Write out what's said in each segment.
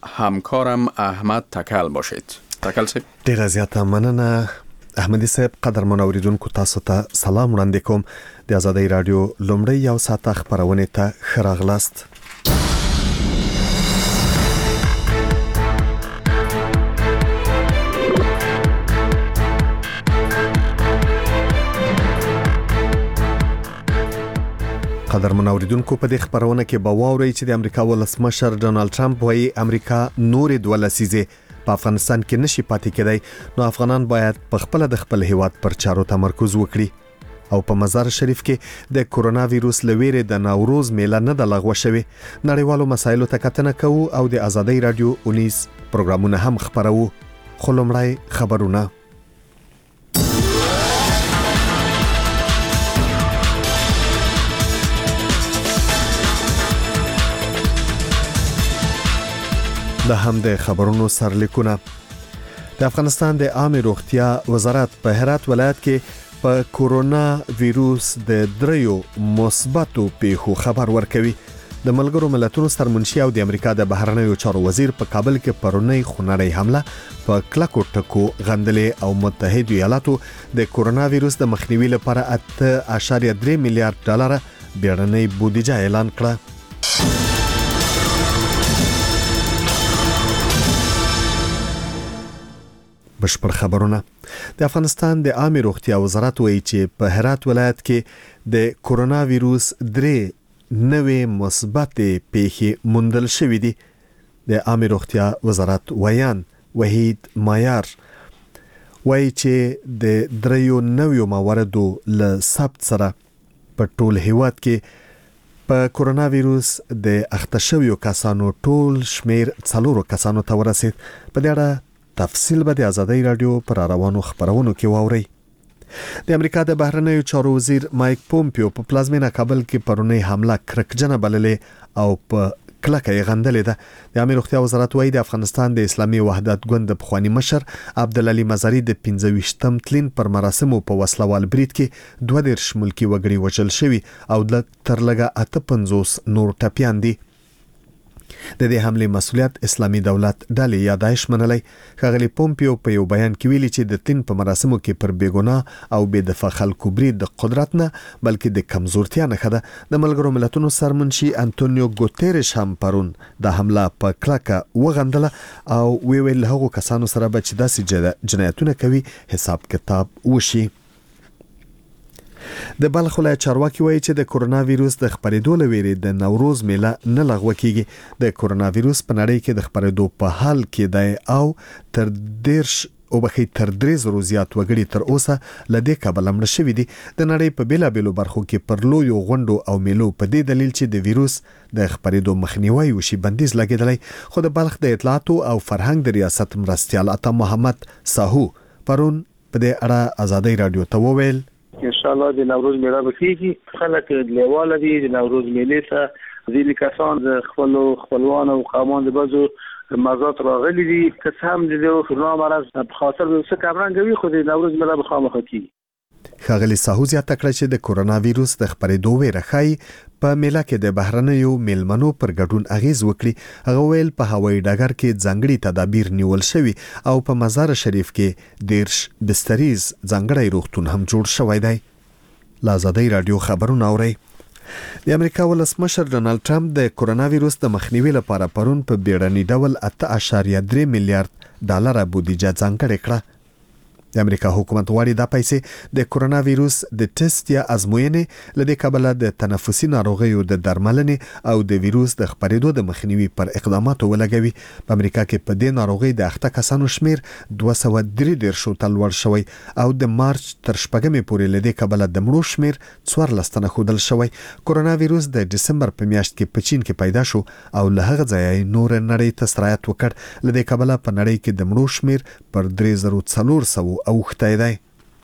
همکارم احمد تکل باشید. تکل صاحب ډیره زیاته مننه احمدی صاحب. قدرمن اوریدونکو تاسو ته سلام وړاندې کوم. د آزادۍ رادیو لومړی یو ساعت خبرونه ته ښه راغلاست. قدرمن اوریدونکو په دې خبرونه کې به واورئ چې د امریکا ولسمشر ډونالد ټرمپ وايي امریکا نورې دوه لسیزې په افغانستان کې نشي پاتې کېدای، نو افغانان باید په خپل د خپل هیواد پر چارو تمرکز وکړي. او په مزار شریف کې د کورونا وایروس لویره د نوروز میله نه د لغوه شوی. نړیوالو مسایلو ته کتنه کوو او د آزادۍ رادیو 19 پروګرامونه هم خبرو. خو لومړی خبرونه. د هم د خبرونو سرلیکونه. د افغانستان د عامه روغتیا وزارت په هرات ولایت کې په کورونا وایروس د دریو مثبتو پیښو خبر ورکوي. د ملګرو ملتونو سرمنشي او د امریکا د بهرنیو چارو وزیر په کابل کې پرونی خونړی حمله په کلکو ټکو غندلې او متحده ایالاتو د کورونا وایروس د مخنیوي لپاره 8.3 میلیارډ ډالر بیړنۍ بودیجه اعلان کړه. بشپړ خبرونه. د افغانستان د عامه روغتیا وزارت وایي چې په هرات ولایت کې د کورونا وایروس 3 نوې مثبت پیښې موندل شوې دي. د عامه روغتیا وزارت ویان وحید مایار وایي چې د 3 نویو مواردو له ثبت سره په ټول هیواد کې په کورونا وایروس د اخته شویو کسانو ټول شمیر 4 کسانو ته ورسید. په دې اړه تفصیل به د آزادۍ رادیو پر روانو خبرونو کې واورئ. د امریکا د بهرنیو چارو وزیر مایک پومپیو په پلازمینه کابل کې پرونی حمله کرکجنه بللې او په کلکه یې غندلې ده. د عامه روغتیا وزارت وايي د افغانستان د اسلامي وحدت ګوند پخوانی مشر عبدالعلی مزاری د 15 تلین پر مراسمو په وسلوال برید کې 22 ملکی وګړي وژل شوي او تر لږه 58 نور ټپیان دي. د دې حمله مسؤلیت اسلامي دولت ډلې یا داعش منلای. ښاغلي پومپیو په یو بیان کې ویلي چې د تین په مراسمو کې پر بیګناه او بې دفاع خلکو برید د قدرت نه بلکې د کمزورتیا نه خده. د ملګرو ملتونو سرمنشي انټونیو ګوتيريش هم پرون د حمله په کلکه وغندله او ویل هغه کسانو سره به چې داسې جنایتونه کوي حساب کتاب وشي. د بلخ ولایت چارواکي وایي چې د کورونا وایروس د خپرېدو لویری د نوروز میله نه لغوه کیږي. د کورونا وایروس په نړۍ کې د خپرېدو په حال کې دی او تر 3 زیات وګړي تر اوسه لدې کابل مړ شوي دي. د نړۍ په بیلابېلو برخو کې پر لویو غونډو او میلو په دې دلیل چې د وایروس د خپرېدو مخنیوي وشي بندیز لګیدلی. خو د بلخ د اطلاعاتو او فرهنګ د ریاست مرستیال عطا محمد ساهو پرون په دې اړه آزادۍ رادیو ته وویل ان شاء الله د نوروز میله به کیږي. خلک لیواله دي د نوروز میلې ته ځینې کسان د خپلوان او قومان د بازو مزات راغلي دي که هم د کورونا مرض په خاطر د څه کمرنګوي خو د نوروز میله به خامخا کیږي. ښاغلي ساهو زیاته کړه چې د کورونا وایروس د خپرېدو ویره ښایي په میله کې د بهرنیو میلمنو پر ګډون اغیز وکړي. هغه ویل په هوایي ډګر کې ځانګړي تدابیر نیول شوي او په مزار شریف کې 10 بستریز ځانګړی روغتون هم جوړ شوی دی. آزادۍ رادیو خبرونه اورئ. د امریکا ولسمشر ډونالد ټرمپ د کورونا وایروس د مخنیوي لپاره پرون په بیړني ډول 8.3 میلیارډ ډالر بودیجه ځانګړې کړه. د امریکا حکومت غواړي دا پیسې د کورونا وایروس د ټیسټ یا ازموینې لدې کابل د تنفسي ناروغیو د درملنې او د وایروس د خپرېدو د مخنیوي پر اقداماتو ولګوي. په امریکا کې په دې ناروغي د اخته کسانو شمیر 233 ته لوړ شوی او د مارچ تر 4 پورې لدې کابل د مړو شمیر 14 تنه ښودل شوی. کورونا وایروس د دسمبر په میاشت کې په چین کې پیدا شو او له هغه ځایه نور نړۍ ته سرایت وکړ. لدې کابل په نړۍ کې د مړو شمیر پر 3400 اوخته دی.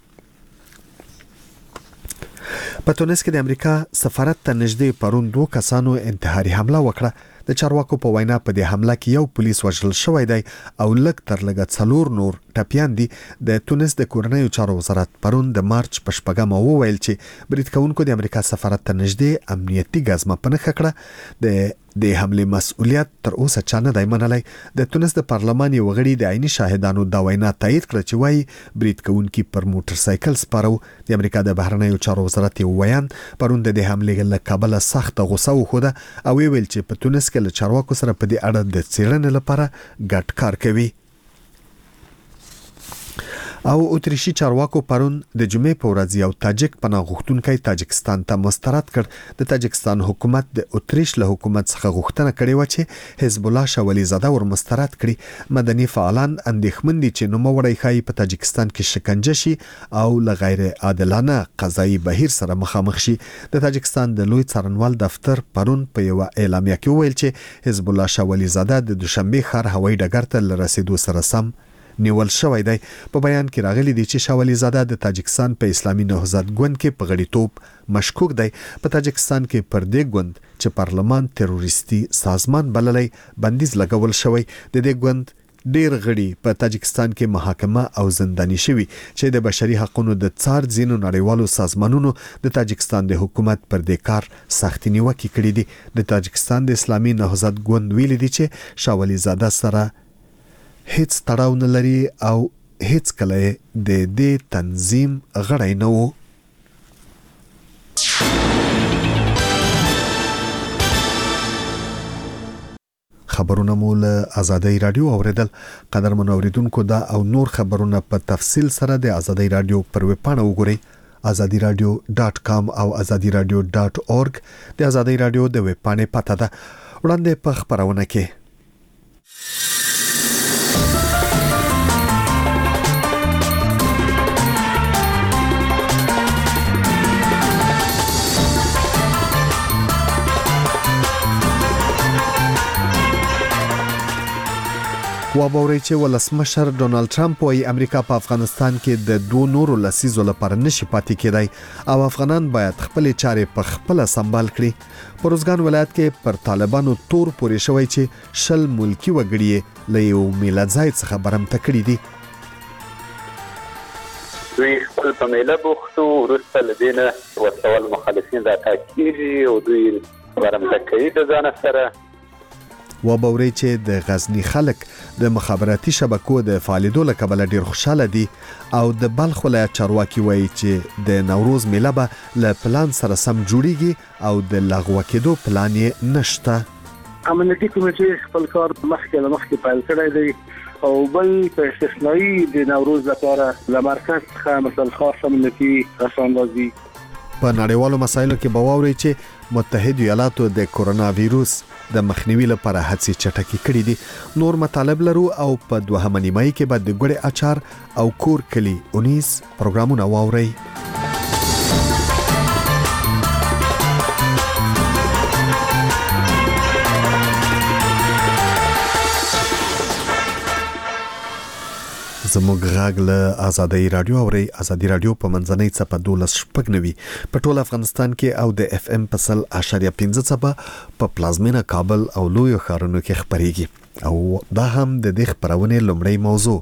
په تونس کې د امریکا سفارت ته نږدې پرون 2 کسانو انتحاري حمله وکړه. د چارواکو په وینا په دې حمله کې یو پولیس وژل شوی دی او لږ تر لږه 4 نور ټپیان دي. د تونس د کورنیو چارو وزارت پرون د مارچ په 8 وویل چې برید کوونکو د امریکا سفارت ته نږدې امنیتي ګزمه پنهخه کړه. د حمله مسؤلیت تر اوسه چا نه دی منلی. د تونس د پارلمان یو غړي د عیني شاهدانو دا وینا تایید کړه چې وایي برید کوونکي پر موټر سایکل سپارو. د امریکا د بهرنیو چارو وزارت یو ویان پرون د حمله له کابل سخت غوسه وخوده او ویل چې په تونس کې له چارواکو سره په دې اړه د څېړنې لپاره ګډ کار کوي. او اتریشي چارواکو پرون د جمعې په ورځ یو تاجک پناه غوښتونکی تاجکستان ته مسترد کړ. د تاجکستان حکومت د اتریش له حکومت څخه غوښتنه کړې و چې حزب الله شاولي زاده ور مسترد کړي. مدني فعالان اندېښمن دي چې نوموړی ښایي په تاجکستان کې شکنجه شي او له غیر عادلانه قضایي بهیر سره مخامخ شي. د تاجکستان د لوی څارنوال دفتر پرون په یو اعلامیه کې ویل چې حزب الله شاولي زاده د دوشنبه ښار هوایي ډګر ته لرسیدو سره سم نیول شوی دی. په بیان کې راغلی دی چې شاولي زاده د تاجکستان په اسلامي نهضت ګوند کې په غړیتوب مشکوک دی. په تاجکستان کې پر دې ګوند چې پارلمان تروریستي سازمان بللی بندیز لګول شوی. د دې ګوند ډیر غړي په تاجکستان کې محاکمه او زنداني شوي چې د بشري حقوقو د څار ځینو نړیوالو سازمانونو د تاجکستان د حکومت پر دې کار سختي نیوکې کړې دي. د تاجکستان د اسلامي نهضت ګوند ویلي دي چې شاولي زاده سره هیڅ تړاو نه لري او هیڅ کله د دې تنظیم غړی نه وو. خبرونه مو له آزادۍ رادیو اوریدل. قدرمن اوریدونکو دا او نور خبرونه په تفصیل سره د آزادۍ رادیو پر ویب پاڼه وګورئ azadiradio.com او azadiradio.org. د آزادۍ رادیو د ویب پاڼې پته ده. وړاندې په خبرونه کې وابوري چې ولسمشر ډونالد ټرمپ وايي امریکا په افغانستان کې د دوه نورو لسیزو لپاره نشي پاتې کېدای او افغانان باید خپل چارې په خپل سمبال کړي. په روزګان ولایت کې پر طالبانو تور پورې شوی چې شل ملکی وګړي له یو میلاد ځای څخه برمته کړي دي. دوی خپل په میله بوختو وروسته لدینه ورسول مخالفین را تاکیږي او دوی برمته کوي د ځان سره. وابوري چې د غزنی خلک د مخابراتي شبکو د فعالیدو له کبله ډیر خوشاله دي او د بلخ ولایت چارواکي وایي چې د نوروز میله به له پلان سره سم جوړیږي او د لغوه کېدو پلان یې نشته. امنیتي کمیټې خپل کار مخکې پیل کړی دی او بل په استثنایی د نوروز لپاره له مرکز څخه مثلا خاص امنیتي رساندازي. په نړیوالو مسایلو کې به واورئ چې متحده ایالاتو د کورونا وایروس د مخنیوي لپاره هڅې چټکې کړې دي. نور مطالب لرو او په دوهمه نیمایي کې به د ګوړې اچار او کور کلی 19 پروګرامونه واورئ. زموږ غږ له آزادۍ رادیو اوري. آزادۍ رادیو په منځنۍ څپه 12.9 په ټول افغانستان کې او د اف ام په 0.15 څپه په پلازمینه کابل او لوی ښارونو کې خبريږي او دا هم د دې خبرونه لومړی موضوع.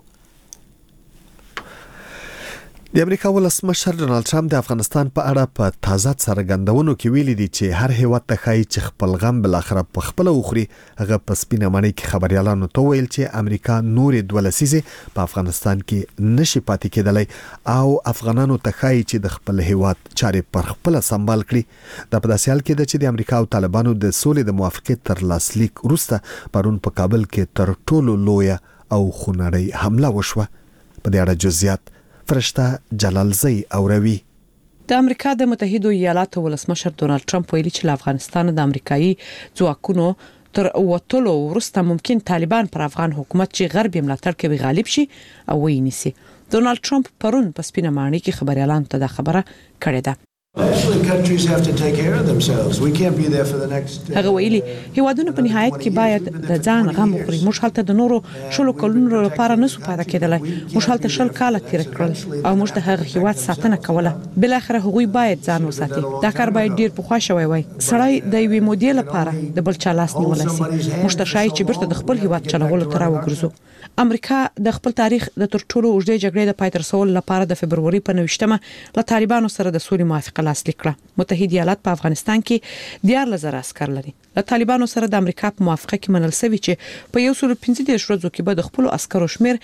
د امریکا ولسمشر ډونالد ټرمپ د افغانستان په اړه په تازه څرګندونو کې ویلي دي چې هر هیواد ته ښایي چې خپل غم بل اخر په خپل وخوري. هغه په سپینه معنی کې خبريالانو ته ویل چې امریکا نورې دوه لسیزې په افغانستان کې نشي پاتې کېدلی او افغانانو ته ښایي چې د خپل هیواد چارې پر خپل سمبال کړي. دا په داسې حال کې ده چې د امریکا او طالبانو د سولې د موافقت تر لاسلیک وروسته پرون په کابل کې تر ټولو لوی او خونړۍ حمله وشوه. په دې اړه جزئیات فرشته جلالزی اوروي. د امریکا د متحده ایالاتو ولسمشر ډونالد ټرمپ ویلي چې افغانستان د امریکایي ځواکونو تر وټولو وروسته ممکن طالبان پر افغان حکومت چې غرب ملاتړ کوي غالب شي او ویني. ډونالد ټرمپ پرون په سپینه معنی کې خبريالانو ته د خبره کړې ده. هغه ویلي هیوادونه په نهایت کې باید د ځان غم وخوري. موږ هلته د نورو 10 کلونو لپاره نسو پاتې کېدلای. موږ هلته 10 کاله تیر کړل او موږ د هغه هیواد ساتنه کوله. بل اخر هغوی باید ځان وساتي. دا کار باید ډیر پخوا شوی وای. سړی د یوې مودې لپاره د بل چا لاس نیولای شي. موږ ته شایي چې بیرته د خپل هیواد چلولو تر وګرځو. امریکا د خپل تاریخ د تر ټولو اوږدې جګړې د پای ته رسولو لپاره د فبرवरी په 29مه له طالبانو سره د سولې موافقه لاسلیک کړه. متحده ایالات په افغانستان کې 14,000 عسكر لري. له طالبانو سره د امریکا په موافقه کې منل شوی چې په 115 ورځو کې به د خپل عسکرو شمیر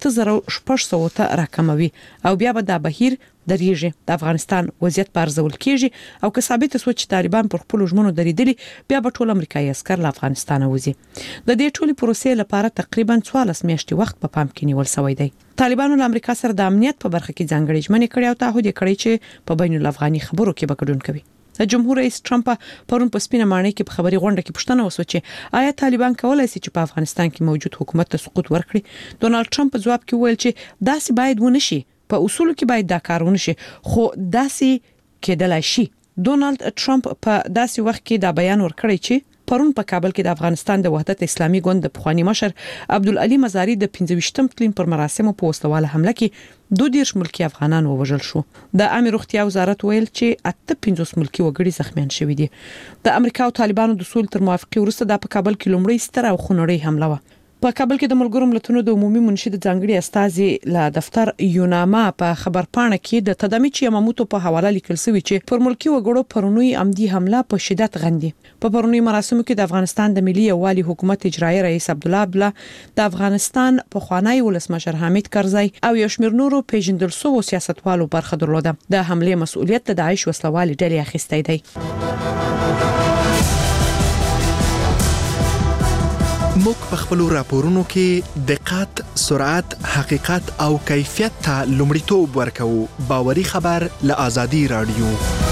8600 ته راکموي او بیا به د بهیر دریږي. د افغانستان وضعیت پارځول کیږي او که ثابت شو چې طالبان پر خپل ژمنو درېدلي بیا به ټول امریکایي عسكر له افغانستان وځي. د دې ټولي پروسې لپاره تقریبا 14 میاشتې وخت په پام کې نیول شوی دی. طالبانو له امریکا سره د امنیت په برخه کې ځانګړي ژمنې کړې او تعهد یې کړی چې په بین الافغاني خبرو کې به ګډون کوي. د جمهور رئیس ټرمپ پرون په سپینه ماڼۍ کې په خبري غونډه کې پوښتنه وسوه چې آیا طالبان کولای شي چې په افغانستان کې موجود حکومت ته سقوط ورکړي. ډونالد ټرمپ په جواب کې ویل چې داسې باید ونه شي. په اصول کې باید دا کار ونه شي خو داسې کېدلای شي. ډونالد ټرمپ په داسې وخت کې دا بیان ورکړی چې پرون په کابل کې د افغانستان د وحدت اسلامي ګوند د پخوانی مشر عبدالعلی مزاری د 25م تلین پر مراسمو په وسلواله حمله کې 22 ملکی افغانان ووژل شو. د عامه روغتیا وزارت ویل چې 58 ملکی وګړي زخمیان شوي دي. د امریکا او طالبانو د سولې تر موافقې وروسته د کابل کې لومړی ستر او خونړۍ حمله و. په کابل کې د ملګرو ملتونو د عمومي منشي د ځانګړي استازي له دفتر یوناما په خبرپاڼه کې د تدامیچ یماموتو په حواله لیکل شوی چې پر ملکی وګړو پرونی عمدي حمله په شدت غندي. په پرونی مراسمو کې د افغانستان د ملي یووالي حکومت اجرایی رئیس عبدالله عبدالله د افغانستان په خوانی ولسمشر حامد کرزی او یو شمېر نورو پیژندل شوو سیاستوالو برخه درلوده. د حمله مسؤلیت د داعش وسلوالي ډلې اخیستی دی. موږ په خپل راپورونو کې دقت، سرعت، حقیقت او کیفیت ته لومړیتوب ورکوو. باوري خبر له آزادي رادیو.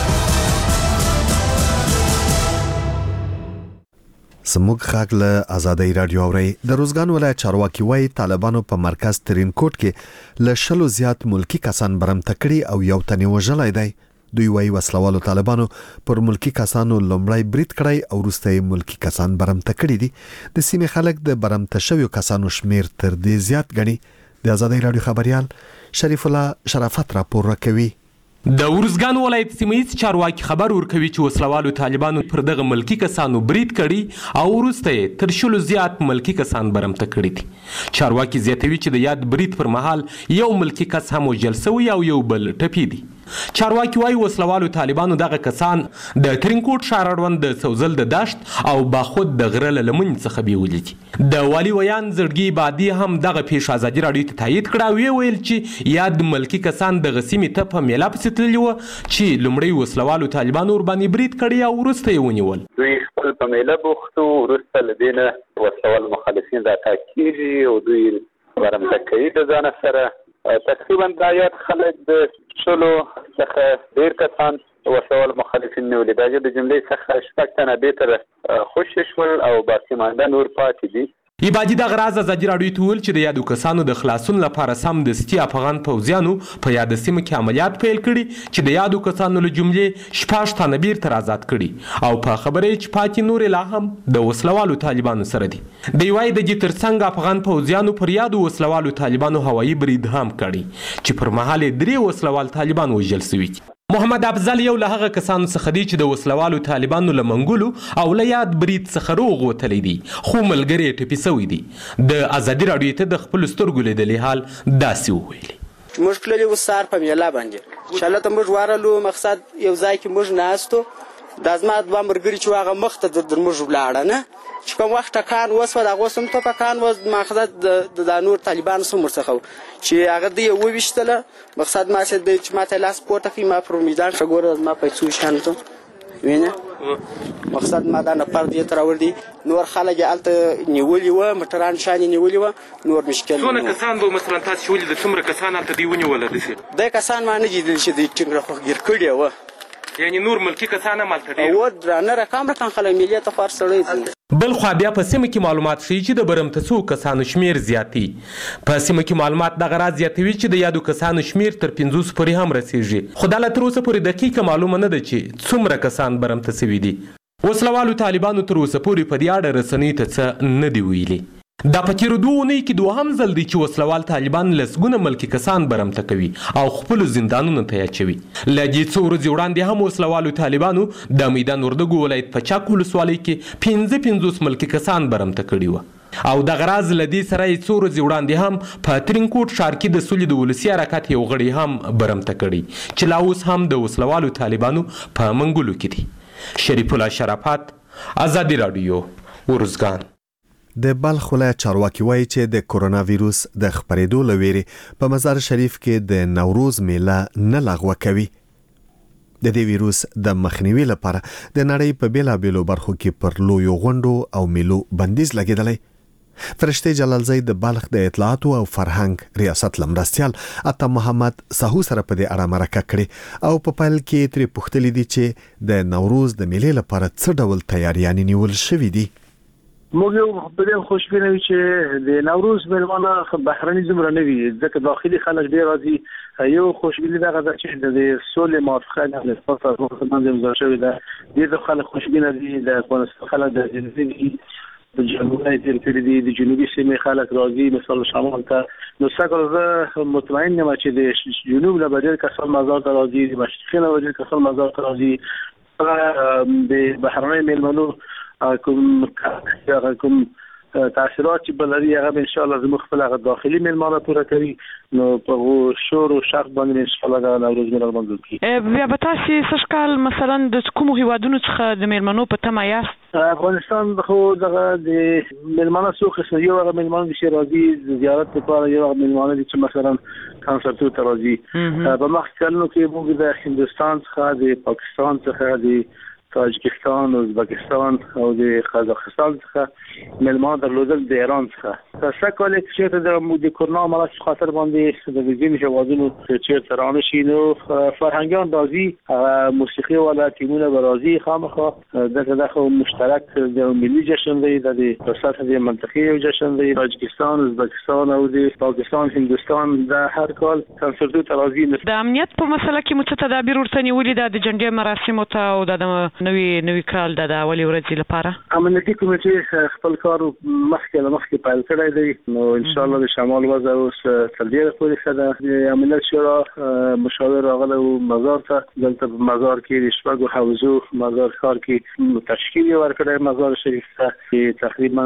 سموږ خاک له آزادي رادیو اوري. د روزګان ولایت چارواکي وایي طالبانو په مرکز ترینکوټ کې له 100 زیات ملکی کسان برمته کړي او یو تن وژلای دی. دوی وایي وسلوالو طالبانو پر ملکی کسانو لومړی برید کړی او وروسته ملکی کسان برمته کړي دي. د سیمې خلک د برمته شویو کسانو شمیر تر دې زیات ګڼي. د آزادي رادیو خبريال شریف الله شرافت راپور راکوي. د ورزګان ولایت سیمه‌یز چارواکي خبر ورکوي چې وسلوالو طالبانو پر دغه ملکی کسانو برید کړي او وروسته تر 100 زیات ملکی کسان برمته کړي دي. چارواکي زیاتوي چې د یاد برید پر مهال یو ملکی کس هم وژل شوی او یو بل ټپي دي. چارواکي وايي وسلوالو طالبانو دغه کسان د ترینکوټ ښار اړوند د سوزل د دشت او باخود د غره له لمن څخه بیولې دي. د والي ویان زړګي بادي هم دغه پیښه آزادي رادیو ته تایید کړه او ویل چې یاد ملکی کسان د غسیمې ته په میلا پسې تللي وو چې لومړی وسلوالو طالبانو ور باندې برید کړی او وروسته یې ونیول. دوی خپل په میله بوختو وروسته له دې نه وسلوال مخالفین راتګ کېږي او دوی برمته کوي د ځان سره. تقریبا دا یاد خلک د 100 څخه ډېر کسان وسلوال مخالفین نیولي. دا د جملې څخه 6 تنه بهتره خوشي شول او باقي مانده نور پاتې دي. ایبادي د غراز آزادي رادیو ته ویل چې د یادو کسانو د خلاصون لپاره سمدستي افغان پوځیانو په یاد سیمه کې عملیات پیل کړي چې د یادو کسانو له جملې 14 تنه بیرته آزاد کړي او په خبره چې پاتې نور لا هم د وسلوالو طالبانو سره دي. د یوای د دې ترڅنګ افغان پوځیانو پر یادو وسلوالو طالبانو هوایي برید هم کړي چې پر مهال 3 وسلوال طالبان وژل شوي. محمد افضل یو له هغه کسانو څخه دی چې د وسلوالو طالبانو له منګولو او له یاد برید څخه روغ وتلی دي خو ملګری ټپي شوی دي. د آزادي رادیو ته د خپل سترګو لیدلي حال داسې وویلي. موږ تللي وو سهار په میله باندې چې هلته موږ ورغلو مقصد یو ځای کې موږ ناستو. دا زما 2 ملګري چې هغه مخ ته در موږ ولاړه نه چې کوم وخت ټکان وسوه د هغو سم ټپکان وس مقصد د نور طالبانو سم ورڅخه چې هغه د یې وویشتله. مقصد ما چې ما ته لاس پورته کړي ما پر میدان ښه ګوره زما پیسو شیانو ته وینه مقصد ما دا نفر دې ته راوړي. نور خلک یې هلته نیولي وه موټران شان یې نیولي وه نور مشکل. څونه کسان به مثلا تاسو چې ولید څومره کسان هلته دوی ونیول؟ داسې دی کسان ما نه لیدل چې دوی ټینګ راخوږ ګیر کړي وه یعنی نور ملکی کسان هم هلته ډېر و درانه رقم خلک ملي ته خوار سړی دي. بل خوا بیا په سیمه کې معلومات ښیي چې د برمته څو کسانو شمیر زیاتی. په سیمه کې معلومات دغه راز زیاتوي چې د یادو کسانو شمیر تر 500 پورې هم رسیږي. خو دا لا تر اوسه پورې دقیقه معلومه نه ده چې څومره کسان برمته سوي دي. وسلوالو طالبانو تر اوسه پورې په دې اړه رسنیو ته څه نه دي ویلي. دا په تیرو 2 اونیو کې دوهم ځل دی چې وسلوال طالبان لسګونه ملکي کسان برمته کوي او خپلو زندانونو ته یې اچوي. له دې څو ورځې وړاندې هم وسلوالو طالبانو د میدان وردګو ولایت په چاک ولسوالۍ کې 55 ملکي کسان برمته کړي وو او دغه راز له دې سره یې څو ورځې وړاندې هم په ترینکوټ ښار کې د سولې د ولسي حرکت یو غړی هم برمته کړي چې لا اوس هم د وسلوالو طالبانو په منګولو کې دي. شریف الله شرافت، ازادي راډیو، ورزګان. د بلخ ولایت چارواکي وایي چې د کورونا ویروس د خپرېدو له ویرې په مزار شریف کې د نوروز میله نه لغوه کوي. د دې ویروس د مخنیوي لپاره د نړۍ په بیلابیلو برخو کې پر لویو غونډو او میلو بندیز لګېدلی. فرشته جلالزی د بلخ د اطلاعاتو او فرهنګ ریاست لمرستیال عطا محمد سهو سره په دې اړه مرکه کړې او په پیل کې ترې پوښتلي دي چې د نوروز د میلې لپاره څه ډول تیاریانې نیول شوي دي. موږ یو په دې خوشبینه یو چې د نوروز میلمانه بهرني زمره نه وي ځکه داخلي خلک ډیر راځي. یو خوشبینه دغه چې د سولې موافقه د اساسا باندې امضا شوې ده. ډیر خلک خوشبینه دي. د افغانستان خلک د جنوبي د جمهوریت ترکیه د جنوبي سیمې خلک راځي مثلا شمال ته. نو څنګه زه مطمئن یم چې د جنوب له بدر کسان مزار ته راځي، د مشرقي له بدر کسان مزار ته راځي. د بهرني میلمنو کوم تاثیرات چې بلري هغه ان شاء الله زموږ خپل هغه داخلي میلمانه پوره کوي. نو په شور او شرط باندې ان شاء الله د نوروز میله باندې کوي. بیا به تاسو سشکال مثلا د کوم هیوادونو څخه د میلمنو په تمه یاست؟ افغانستان خو دغه د میلمانه څو قسم یو هغه میلمانه چې راځي زیارت لپاره، یو هغه میلمانه چې مثلا کنسرتو ته راځي. په مخکې کلونو کې موږ د هندوستان څخه، د پاکستان څخه، د تاجکستان، ازبکستان او د قزاقستان څخه میلمانه درلودل، د ایران څخه. تاسو کولای شئ د کورونا مرض خاطر باندې د ویزین هیوادونو چې ترانه شي نو فرهنګیان راځي، موسیقي ولا ټیمونه راځي خامخا. دغه مشترک د ملي جشن دی، د سطح د منطقي یو جشن دی. تاجکستان، ازبکستان او د پاکستان، هندوستان د هر کال کنسرتو ته راځي. د امنیت په مسله کې مو څه تدابیر ورته نیولي ده د جنډې مراسمو ته او د نوی کال د اولي ورځې لپاره؟ امنیتي کمیټې خپل کار مخکې پیل کړی دی. نو ان شاء الله د شمال وضع اوس تر ډیره پورې ښه ده. د امنیت شورا مشاور راغلی و مزار ته. دلته په مزار کې د شپږو حوزو مزار ښار کې تشکیل یې ورکړی مزار شریف ته چې تقریبا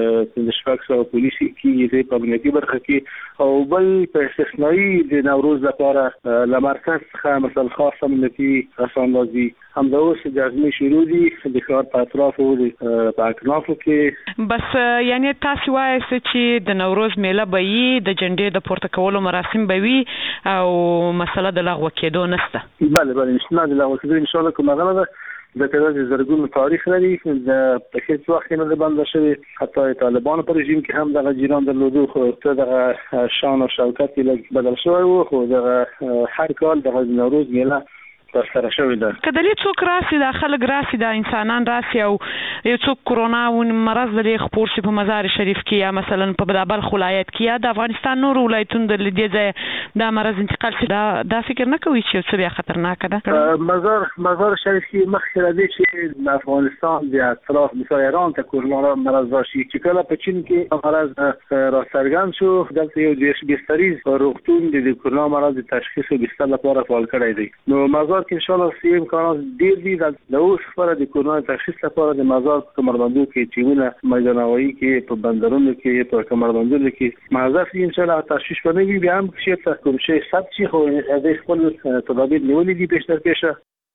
600 پولیس کېږي په امنیتي برخه کې. او بل په استثنایي د نوروز لپاره له مرکز څخه مثلا خاص امنیتي کسان راځي. همدا اوس د ازمې شروع دي د ښار په اطرافو په اکنافو کې. بس یعنی تاسو وایئ چې د نوروز میله به وي، د جنډې د پورته کولو مراسم به وي او مسله د لغوه کېدو نشته؟ بله نه د لغوه کېدو ان شاء الله کومه غلطه د کله زرګونو تاریخ لري. د په هیڅ وخت نه بند شوی. حتی طالبان په رژیم کې هم دغه جیران درلودو خو ته دغه شان او شوکت یې بدل شوی و. خو دغه هر کال دغه نوروز میله ترسره شوې ده. که دلې څوک راسي، د خلک راسي، د انسانان راسي او یو څوک کورونا مرض دلې خپور شي په مزار شریف کې یا مثلا په بلخ ولایت کې یا د افغانستان نور ولایتونو د دې ځای دا مرض انتقال شي، دا فکر نه کوي چې څه بیا خطرناک ده؟ مزار شریف کې مخکې را دي چې د افغانستان د اطراف مثلا ایران ته کورونا مرض راشي چې کله په چین کې مرض راڅرګند شو. دلته یو بستریز روغتون د کورونا مرض تشخیص او بستر لپاره فعال کړی دی. نو مزار کې ان شاء الله سیم امکانات ډیر دي. د اوس لپاره د کورونا تشخیص لپاره د مزار په کمربندو کې ټیمونه میدان هوایي کې په بندرونو کې په کمربندونو کې مازه ان شاء الله تشخیص ونوي. بیا هم چې کوم شی ثبت شي خو د خپل تدابیر نیولې دي پیش تر پیشه.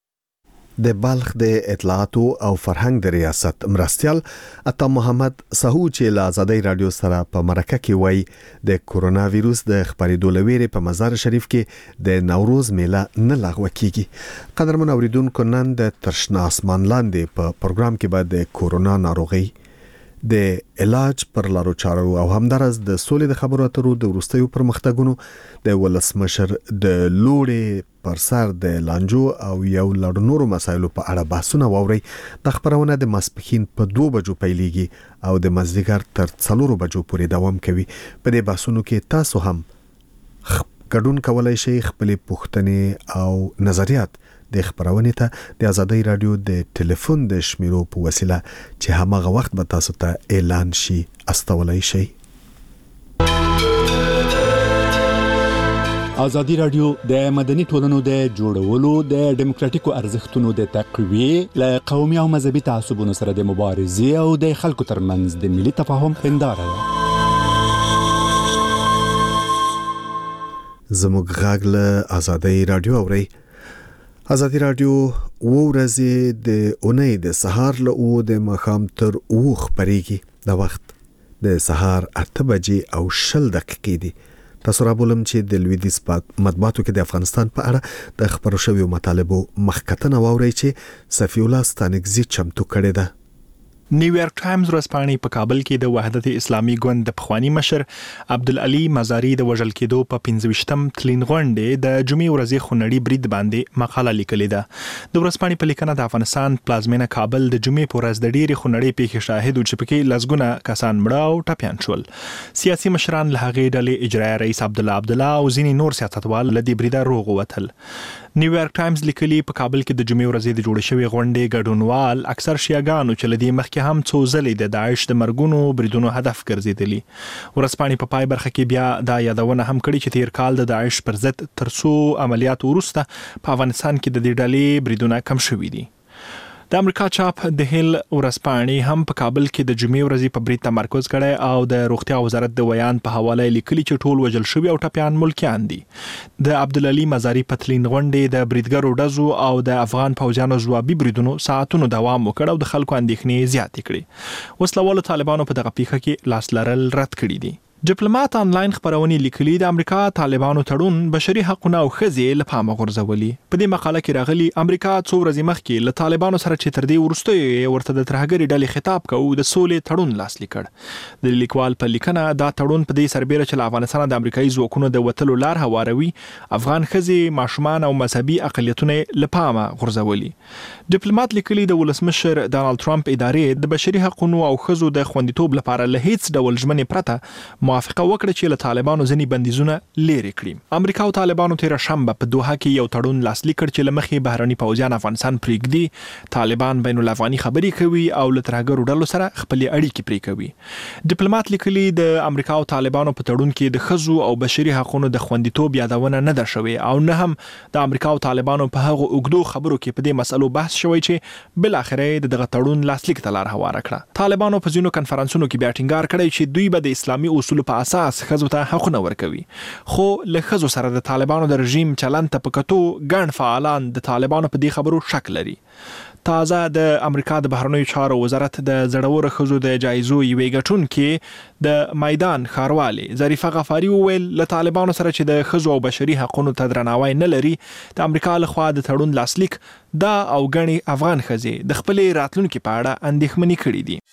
د بلخ د اطلاعاتو او فرهنګ د ریاست مرستیال عطا محمد سهو چې له ازادي رادیو سره په مرکه کې وایي د کورونا ویروس د خپرېدو له ویرې په مزار شریف کې د نوروز میله نه لغوه کیږي. قدرمن اوریدونکو، نن د ترشنا اسمان لاندې په پروګرام کې به د کورونا ناروغي د علاج پر لارو چارو او همدارس د سولې د خبرو اترو د وروستیو پرمختګونو د ولسمشر د لوړې پر سر د لانجو او یو لړ نورو مسایلو په اړه بحثونه واوري. د خبرونه د ماسپښین په 2 بجو پیلېږي او د مازدیګر تر 4 بجو پورې دوام کوي. په دې بحثونو کې تاسو هم ګډون کولای شئ، خپل پوښتنې او نظریات د خبرونې ته د آزادۍ رادیو د ټلیفون د شمیرو په وسیله چې همغه وخت به تاسو ته اعلان شي استولای شئ. آزادی رادیو د مدني ټولنو د جوړولو د دیموکراتیکو ارزښتونو د تقویې له قومي او مذهبي تعصبونو سره د مبارزې او د خلکو ترمنځ د ملي تفاهم هنداره ده. زموږ غږ له آزادۍ رادیو اورئ. آزادی رادیو ورځې د اونۍ د سهار له 9 د ماښام تر 9 خبريږي. د وخت د سهار 8 بجې او 10 دقیقې دي. تاسو را بولم چې د لویدیځ مطبوعاتو کې د افغانستان په اړه د خبرو شویو مطالبو مخکتنه واوري چې صفی الله ستانکزي چمتو کړی ده. نیویارک ټایمز ورځپاڼې په کابل کې د وحدت اسلامي ګوند د پخوانی مشر عبدالعلی مزاری د وژل کېدو په 25م تلین غونډې د جمعې ورځې خونړي برید باندې مقاله لیکلې ده. د ورځپاڼې په لیکنه د افغانستان پلازمینه کابل د جمعې په ورځ د ډېرې خونړي پیښې شاهد او چې پکې لسګونه کسان مړه او ټپیان شول. سیاسي مشران له هغې ډلې اجرایي رئیس عبدالله او ځینې نور سیاستوال له دې بریده روغ ووتل. نیویارک ټایمز لیکلي په کابل کې د جمعې ورځې د جوړې شوې غونډې ګډونوال اکثر شیعاګانو چې له دې مخکې هم څو ځلې د داعش د مرګونو بریدونو هدف ګرځېدلي. ورځپاڼې په پای برخه کې بیا دا یادونه هم کړې چې تیر کال د داعش پر ضد تر څو عملیات وروسته په افغانستان کې د دې ډلې بریدونه کم شوي دي. د امریکا چاپ د هیل ورځپاڼې هم په کابل کې د جمعې ورځې په برید تمرکز کړی او د روغتیا وزارت د ویان په حواله لیکلي چې ټول وژل شوي او ټپیان ملکیان دي. د عبدالعلی مزاری پتلین غونډې د بریدګرو ډزو او د افغان پوځیانو ځوابي بریدونو ساعتونو دوام وکړ او د خلکو اندېښنې زیاتې کړې. وسلوالو طالبانو په دغه پیښه کې لاس لرل رد کړي دي. ډیپلوماټ آنلاین خبرونه لیکلي د امریکا طالبانو تړون بشري حقوقونه او ښځې له پامه غورځولي. په دې مقاله کې راغلي امریکا څو ورځې مخکې له طالبانو سره چې تر دې وروسته ورته د ترهګرې ډلې خطاب کوي د سولې تړون لاسلیک کړ. د لیکوال په لیکنه دا تړون په دې سربېره چې له افغانستان د امریکایي ځواکونو د وتلو لار هواروي افغان ښځې، ماشومان او مذهبي اقلیتونه له پامه غورځولي. ډیپلوماټ لیکلي د ولسمشر ډانلډ ټرمپ ادارې د بشري حقوقو او ښځو د خوندیتوب لپاره له هیڅ ډول ژمنې پرته موافقه وکړه چې له طالبانو ځینې بندیزونه لرې کړي. امریکا او طالبانو تیر شنبه په دوحه کې یو تړون لاسلیک کړ چې له مخې بهرني پوځیان افغانستان پرېږدي. طالبان بین الافغاني خبرې کوي او له ترهګرو ډلو سره خپلې اړیکې پرې کوي. ډیپلوماټ لیکلي د امریکا او طالبانو په تړون کې د ښځو او بشري حقوقو د خوندیتوب یادونه نه ده شوې او نه هم د امریکا او طالبانو په هغو اوږدو خبرو کې په دې مسلو بحث شوی چې بل اخره دغه تړون لاسلیک ته لار هواره کړه. طالبانو په ځینو کنفرانسونو کې بیا ټینګار کړی چې دوی به د اسلامي اصولو په اساس ښځو ته حقونه ورکوي. خو له ښځو سره د طالبانو د رژیم چلند ته په کتو ګڼ فعالان د طالبانو په دې خبرو شک لري. تازه د امریکا د بهرنیو چارو وزارت د زړورو ښځو د جایزو یوې ګټونکې د میدان ښاروالې ظریفه غفاري وویل له طالبانو سره چې د ښځو او بشري حقوقو ته درناوی نه لري د امریکا لخوا د تړون لاسلیک دا او ګڼې افغان ښځې د خپلې راتلونکي په اړه اندېښمنې کړي دي.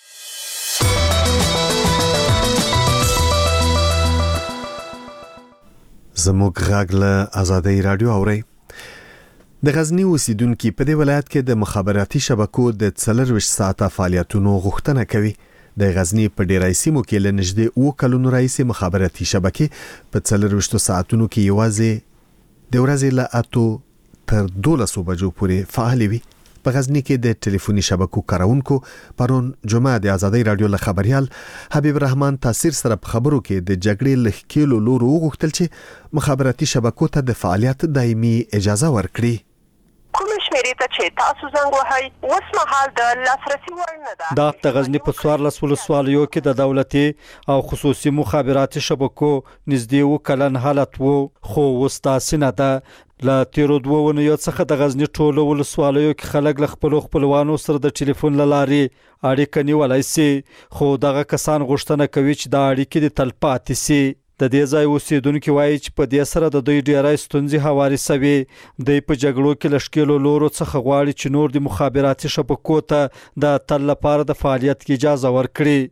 زموږ غږ له آزادۍ رادیو اورئ. د غزنی اوسیدونکو په دې ولایت کې د مخابراتي شبکو د 24 ساعته فعالیتونو غوښتنه کوي. د غزنی په ډیری سیمو کې له نږدې 2 کلونو راهیسې مخابراتي شبکې په 24 ساعتونو کې یوازې د ورځې له 8 تر 12 بجو پورې فعال وي. په غزنی کې د ټلیفوني شبکو کارونکو پرون جمعه د آزادۍ رادیو له خبريال حبیب الرحمن تاثیر سره په خبرو کې د جګړې لخکېلو لورو غوښتل چې مخابراتي شبکو ته د فعالیت دایمي اجازه ورکړي. کوم شمیرې ته چې تاسو زنګ وهئ اوس مهال د لاسرسي وړ نه ده. دا د غزنی په 14 ولسوالیو کې د دولتي او خصوصي مخابراتي شبکو نږدې 2 کلن حالت وو، خو اوس تاسو نه ده. له تیرو 2 ونیو څخه د غزنی ټولو ولسوالیو کې خلک له خپلوانو سره د ټلیفون له لارې اړیکه نیولای شي، خو دغه کسان غوښتنه کوي چې د اړیکې د تلپاتې شي. د دې ځای اوسیدونکو وایي چې په دې سره د دوی ډیرای ستونزې هواري سوي. د په جګړو کې لشکېلو لورو څخه غواړي چې نور د مخابراتي شبکو ته د تل لپاره د فعالیت اجازه ورکړي.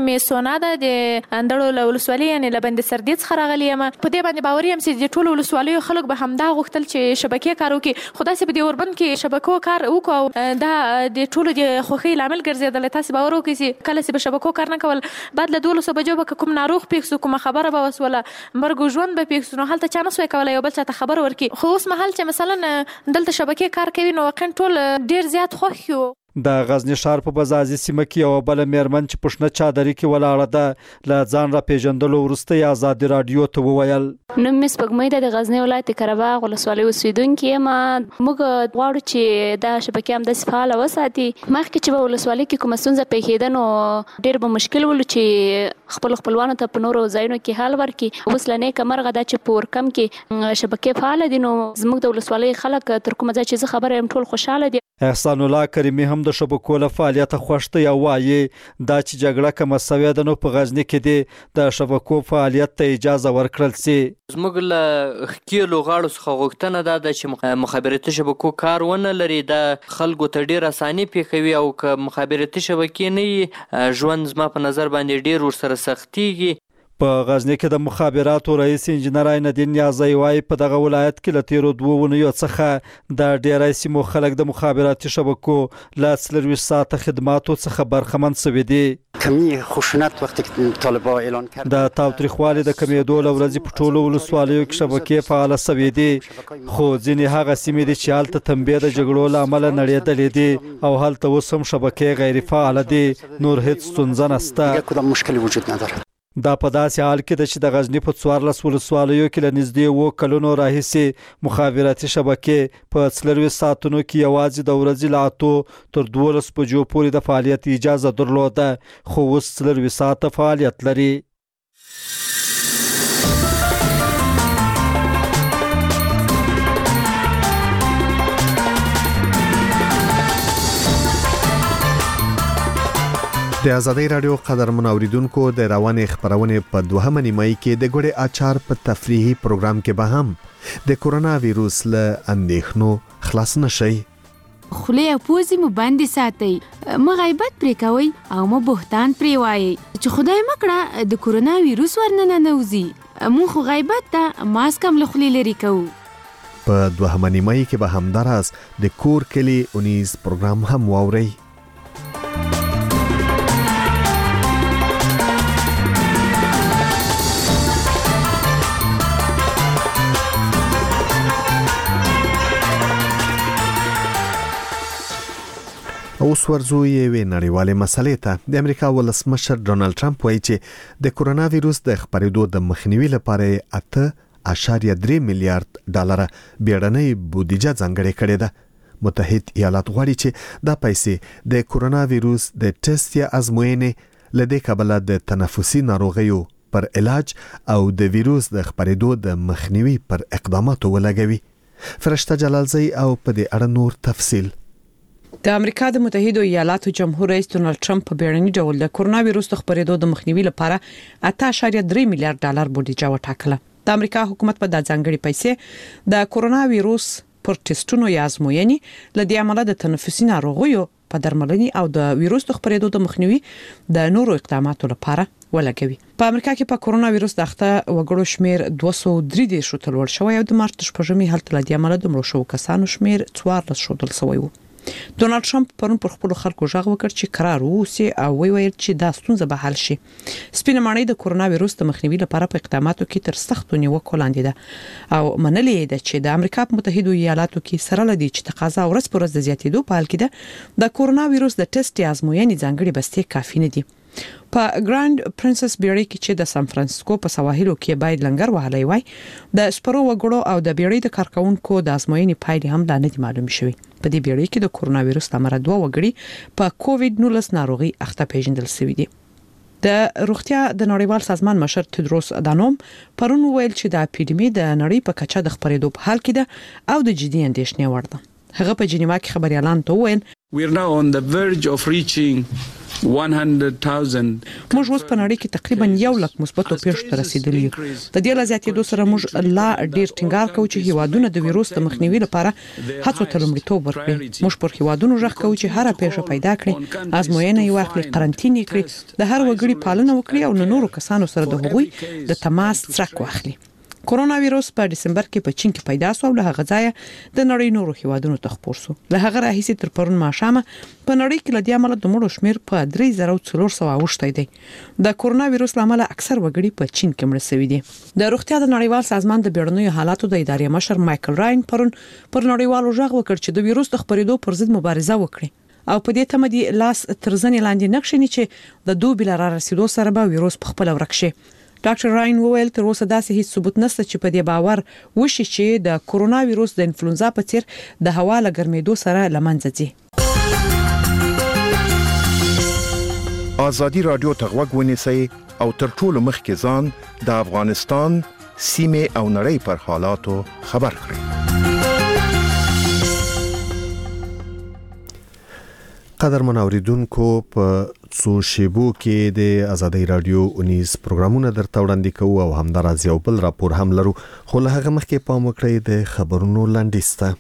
مې سونا ده د اندړو ولسوالۍ یعنې له بند سردي څخه راغلې یم. په دې باندې باور یم چې د ټولو ولسوالیو خلک به همدا غوښتل چې شبکې کار وکړي، خو داسې په دې اوربند کې شبکو کار وکړو او دا د ټولو د خوښۍ لامل ګرځېدلی. تاسې باور وکړئ چې کله چې به شبکو کار نه کول بعد له 12 بجو به کوم ناروغ پیښ شو، کومه خبره به وسوله، مرګ ژوند به پیښ شو، نو هلته چا نه سوی کولی یو بل چا ته خبر ورکړي. خو اوس مهال چې مثلا دلته شبکې کار کوي نو واقعا ټول ډېر زیات خوښ یو. د غزنی ښار په بزازي سیمه کې یو بل میرمن چې پښنه چادرې کې ولاړه ده له ځان را پیژندلو وروسته یې آزادي رادیو ته وویل. نوم مې سپوږمۍ ده، د غزنی ولایت قره‌باغ ولسوالۍ اوسیدونکې یم. موږ غواړو چې دا شبکې همداسې فعاله وساتي. مخکې چې به ولسوالۍ کې کومه ستونزه پیښېده نو ډېر به مشکل ولو چې خپلوانو ته په نورو ځایونو کې حل ورکړي. اوس له نیکه مرغه دا چې په ورکم کې شبکې فعاله دي نو زموږ د ولسوالۍ خلک تر کومه ځای چې زه خبره یم ټول خوشحاله دي. احسان الله کریمي هم د شبکو له فعالیته خوښ دی او وایي دا چې جګړه کمه سوې ده نو په غزني کې دی د شبکو فعالیت ته اجازه ورکړل سي. زموږ له ښکیلو غاړو څخه غوښتنه دا ده چې مخابراتي شبکو کار ونه لري، دا خلکو ته ډېر اساني پیښوي او که مخابراتي شبکې نه وي ژوند زما په نظر باندې ډېر ورسره سختیږي. په غزني کې د مخابراتو رئیس انجنیر عینالدین نیازی وايي په دغه ولایت کې له تیرو 2 اونیو څخه د ډېری سیمو خلک د مخابراتي شبکو له 24 ساعته خدماتو څخه برخمن شوي دي. کمی خشونت وقتی که طالبان اعلان کرد د تاوتریخوالي د کمیدو له ورځې په ټولو ولسوالیو کې شبکې فعاله شوې دي، خو ځینې هغه سیمې دي چې هلته تنبیه د جګړو له امله نړېدلې دي او هلته اوس هم شبکې غیر فعاله دي، نور هیڅ ستونزه نشته. کدام مشکلی وجود نداره. دا په داسې حال کې ده چې د غزني په 14 ولسوالیو کې له نږدې 7 کلونو راهیسې مخابراتي شبکې په 24 ساعتونو کې یوازې د ورځې له 8 تر 12 بجو پورې د فعالیت اجازه درلوده، خو اوس 24 ساعته فعالیت لري. د ازادۍ رادیو قدرمن اوریدونکو د روانې خبرونه په 2 نیمه کې د ګوړې اچار په تفریحي پروګرام کې به هم د کورونا وایروس له اندېښنو خلاص نشي. خولې او پوزې مو باندې ساتي، مو غیبت پرې کوئ او مو بهتان پرې وایي چې خدای مکړه د کورونا وایروس ورننه نوځي. مو خو غیبت ته ماسک هم له خولې لري کوو. په 2 نیمه کې به هم دراز د کور کلی اونیز پروګرام هم واوري. اوس ورځو یوې نړیوالې مسلې ته. د امریکا ولسمشر ډونالد ټرمپ وایي چې د کورونا وایروس د خپرېدو د مخنیوي لپاره 8.3 میلیارډ ډالر بیړنۍ بودیجه ځانګړې کړې ده. متحد ایالات غواړي چې دا پیسې د کورونا وایروس د ټیسټ یا ازموینې لدې کبله د تنفسي ناروغیو پر علاج او د وایروس د خپرېدو د مخنیوي پر اقداماتو ولګوي. فرشته جلالزی او په دې اړه نور تفصیل. د امریکا د متحده ایالاتو جمهور رئیس ډونالد ټرمپ په بیړني ډول د کورونا وایروس د خپرېدو د مخنیوي لپاره 8.3 میلیارډ ډالر بودیجه وټاکله. د امریکا حکومت په د ځانګړي پیسې د کورونا وایروس پر ټیسټونو یا ازموینې لدې عمله د تنفسي ناروغیو په درملنې او د وایروس د خپرېدو د مخنیوي د نورو اقداماتو لپاره ولګوي. په امریکا کې په کورونا وایروس د اخته وګړو شمیر 203 شو تلور شوی او د مارچ شپږمې هلته لدې عمله د مړو شو کسانو شمیر 14 شودل شوی وو. ډونالد ټرمپ پرون پر خپل خلکو ژغ وکړ چې قرار ووسی او ویل چې دا ستونزه به حل شي. سپینه ماڼۍ د کورونا وایروس د مخنیوي لپاره په اقداماتو کې تر سختو نیوکو لاندې ده او منلې ده چې د امریکا په متحده ایالاتو کې سره لدی چې تقاضا ورځ پر ورځ د زیاتېدو په حال کې ده د کورونا وایروس د ټیسټ یا ازموینې ځانګړي بستې کافي نه دي. په ګراند پرنسس بیړۍ کې چې د سان فرانسیسکو په سواحلو کې باید لنګر وهلی وای د سپرو وګړو او د بیړۍ د کارکونکو د ازموینې پایلې هم لا نه دي معلوم شوي. په دې بیړۍ کې د کورونا وایروس لامل 2 وګړي په کووډ 19 ناروغي اخته پیژندل شوي دي. د روغتیا د نړیوال سازمان مشر تدروس ادانوم پرون ویل چې د اپیډمي د نړۍ په کچه د خپرېدو په حال کې ده او د جدي اندېښنې وړ ده. هغه په جنیوا کې خبريالان ته وویل We are now on the verge of reaching موږ اوس په نړۍ کې تقریبا 1 لک مثبتو پیښو ته رسیدلی یو. د دې لزیاتېدو سره موږ لا ډیر ټینګار کوو چې هیوادونه د ویروس د مخنیوي لپاره هڅو ته لومړیتوب ورکړي. موږ پر هیوادونو غږ کوو چې هر پیښه پیدا کړي، ازموینه یې واخلي، قرنطین یې کړي، د هر وګړي پالنه وکړي او نورو کسانو سره د هغوی د تماس څرک واخلي. کورونا ویروس په دسمبر کې په چین کې پیدا شو او له هغه ځایه د نړۍ نورو هیوادونو ته خپور شو. له هغه راهیسې تر پرون ماښامه په نړۍ کې له دې امله د مړو شمیر په 3400 اوښتی دی. د کورونا ویروس لامل اکثر وګړي په چین کې مړ شوي دي. د روغتیا د نړیوال سازمان د بیړنیو حالاتو د ادارې مشر مایکل راین پرون پر نړیوالو غږ وکړ چې د ویروس د خپرېدو پر ضد مبارزه وکړي او په دې تمه دي لاس تر زنې لاندې نکښیني چې د دوبي لاره رسیدو سره به ویروس په خپل ورک شي. ډاکټر راین وویل تر اوسه داسې هیڅ ثبوت نشته چې په دې باور وشي چې د کورونا ویروس د انفلونزا په څیر د هوا له ګرمېدو سره لمنځه ځي. ازادي رادیو ته غوږ ونیسئ او تر ټولو مخکې ځان د افغانستان سیمې او نړۍ پر حالاتو خبر کړئ. قدرمن اوریدونکو، په څو شیبو کې د ازادي رادیو 19 پروګرامونه درته وړاندې کوو او همداراز یو بل راپور هم لرو، خو له هغه مخکې پام وکړئ د خبرونو لنډیز ته.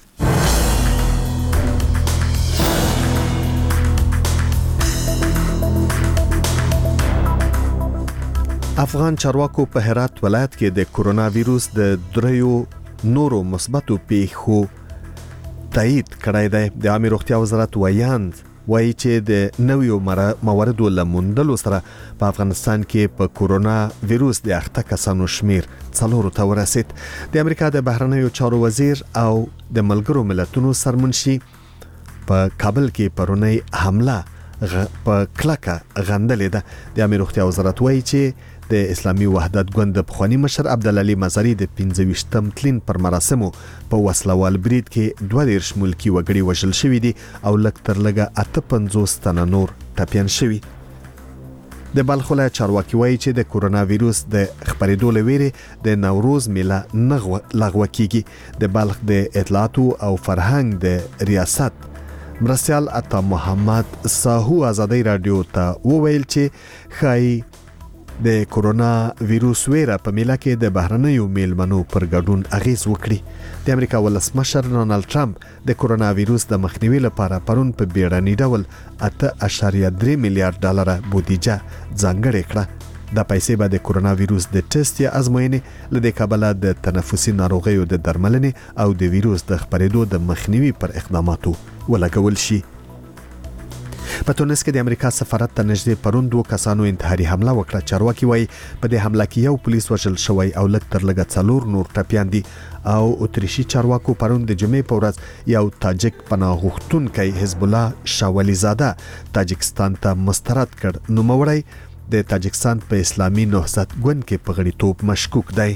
افغان چارواکو په هرات ولایت کې د کورونا ویروس د 3 نورو مثبتو پیښو تایید کړی دی. د عامه روغتیا وزارت وایي چې د نویو مواردو لموندلو سره په افغانستان کې په کورونا ویروس د اخته کسانو شمیر 4 ته ورسید. د امریکا د بهرنیو چارو وزیر او د ملګرو ملتونو سرمنشي په کابل کې پرونی حمله په کلکه غندلې ده. د عامه روغتیا وزارت وایي چې د اسلامي وحدت ګوند د پخوانی مشر عبدالعلي مزاری د 25م تلین پر مراسمو په وسلوال برید کې 22 ملکی وګړي وژل شوي دي او لږ تر لږه 58 تنه نور ټپیان شوي. د بلخ ولایت چارواکي وایي چې د کورونا ویروس د خپرېدو له ویرې د نوروز میله نه لغوه کیږي. د بلخ د اطلاعاتو او فرهنګ د ریاست مرستیال عطا محمد ساهو ازادي رادیو ته وویل چې خای د کورونا ویروس ویره په میله کې د بهرنیو میلمنو پر ګډون اغیز وکړي. د امریکا ولسمشر ډونالد ټرمپ د کورونا ویروس د مخنیوي لپاره پرون په بیړني ډول 8.3 میلیارډ ډالر بودیجه ځانګړې کړه. دا پیسې به د کورونا ویروس د ټیسټ یا ازموینې له کبله د تنفسي ناروغیو د درملنې او د ویروس د خپرېدو د مخنیوي پر اقداماتو ولګول شي. په تونس کې د امریکا سفارت ته نږدې پرون 2 کسانو انتحاري حمله وکړه. چارواکي وایي په دې حمله کې یو پولیس وژل شوی او لږ تر لږه 4 نور ټپیان دي. او اتریشي چارواکو پرون د جمعې په ورځ یو تاجک پناه غوښتونکی حزب الله شاولی زاده تاجکستان ته مسترد کړ. نوموړی د تاجکستان په اسلامي نهضت ګوند کې په غړیتوب مشکوک دی.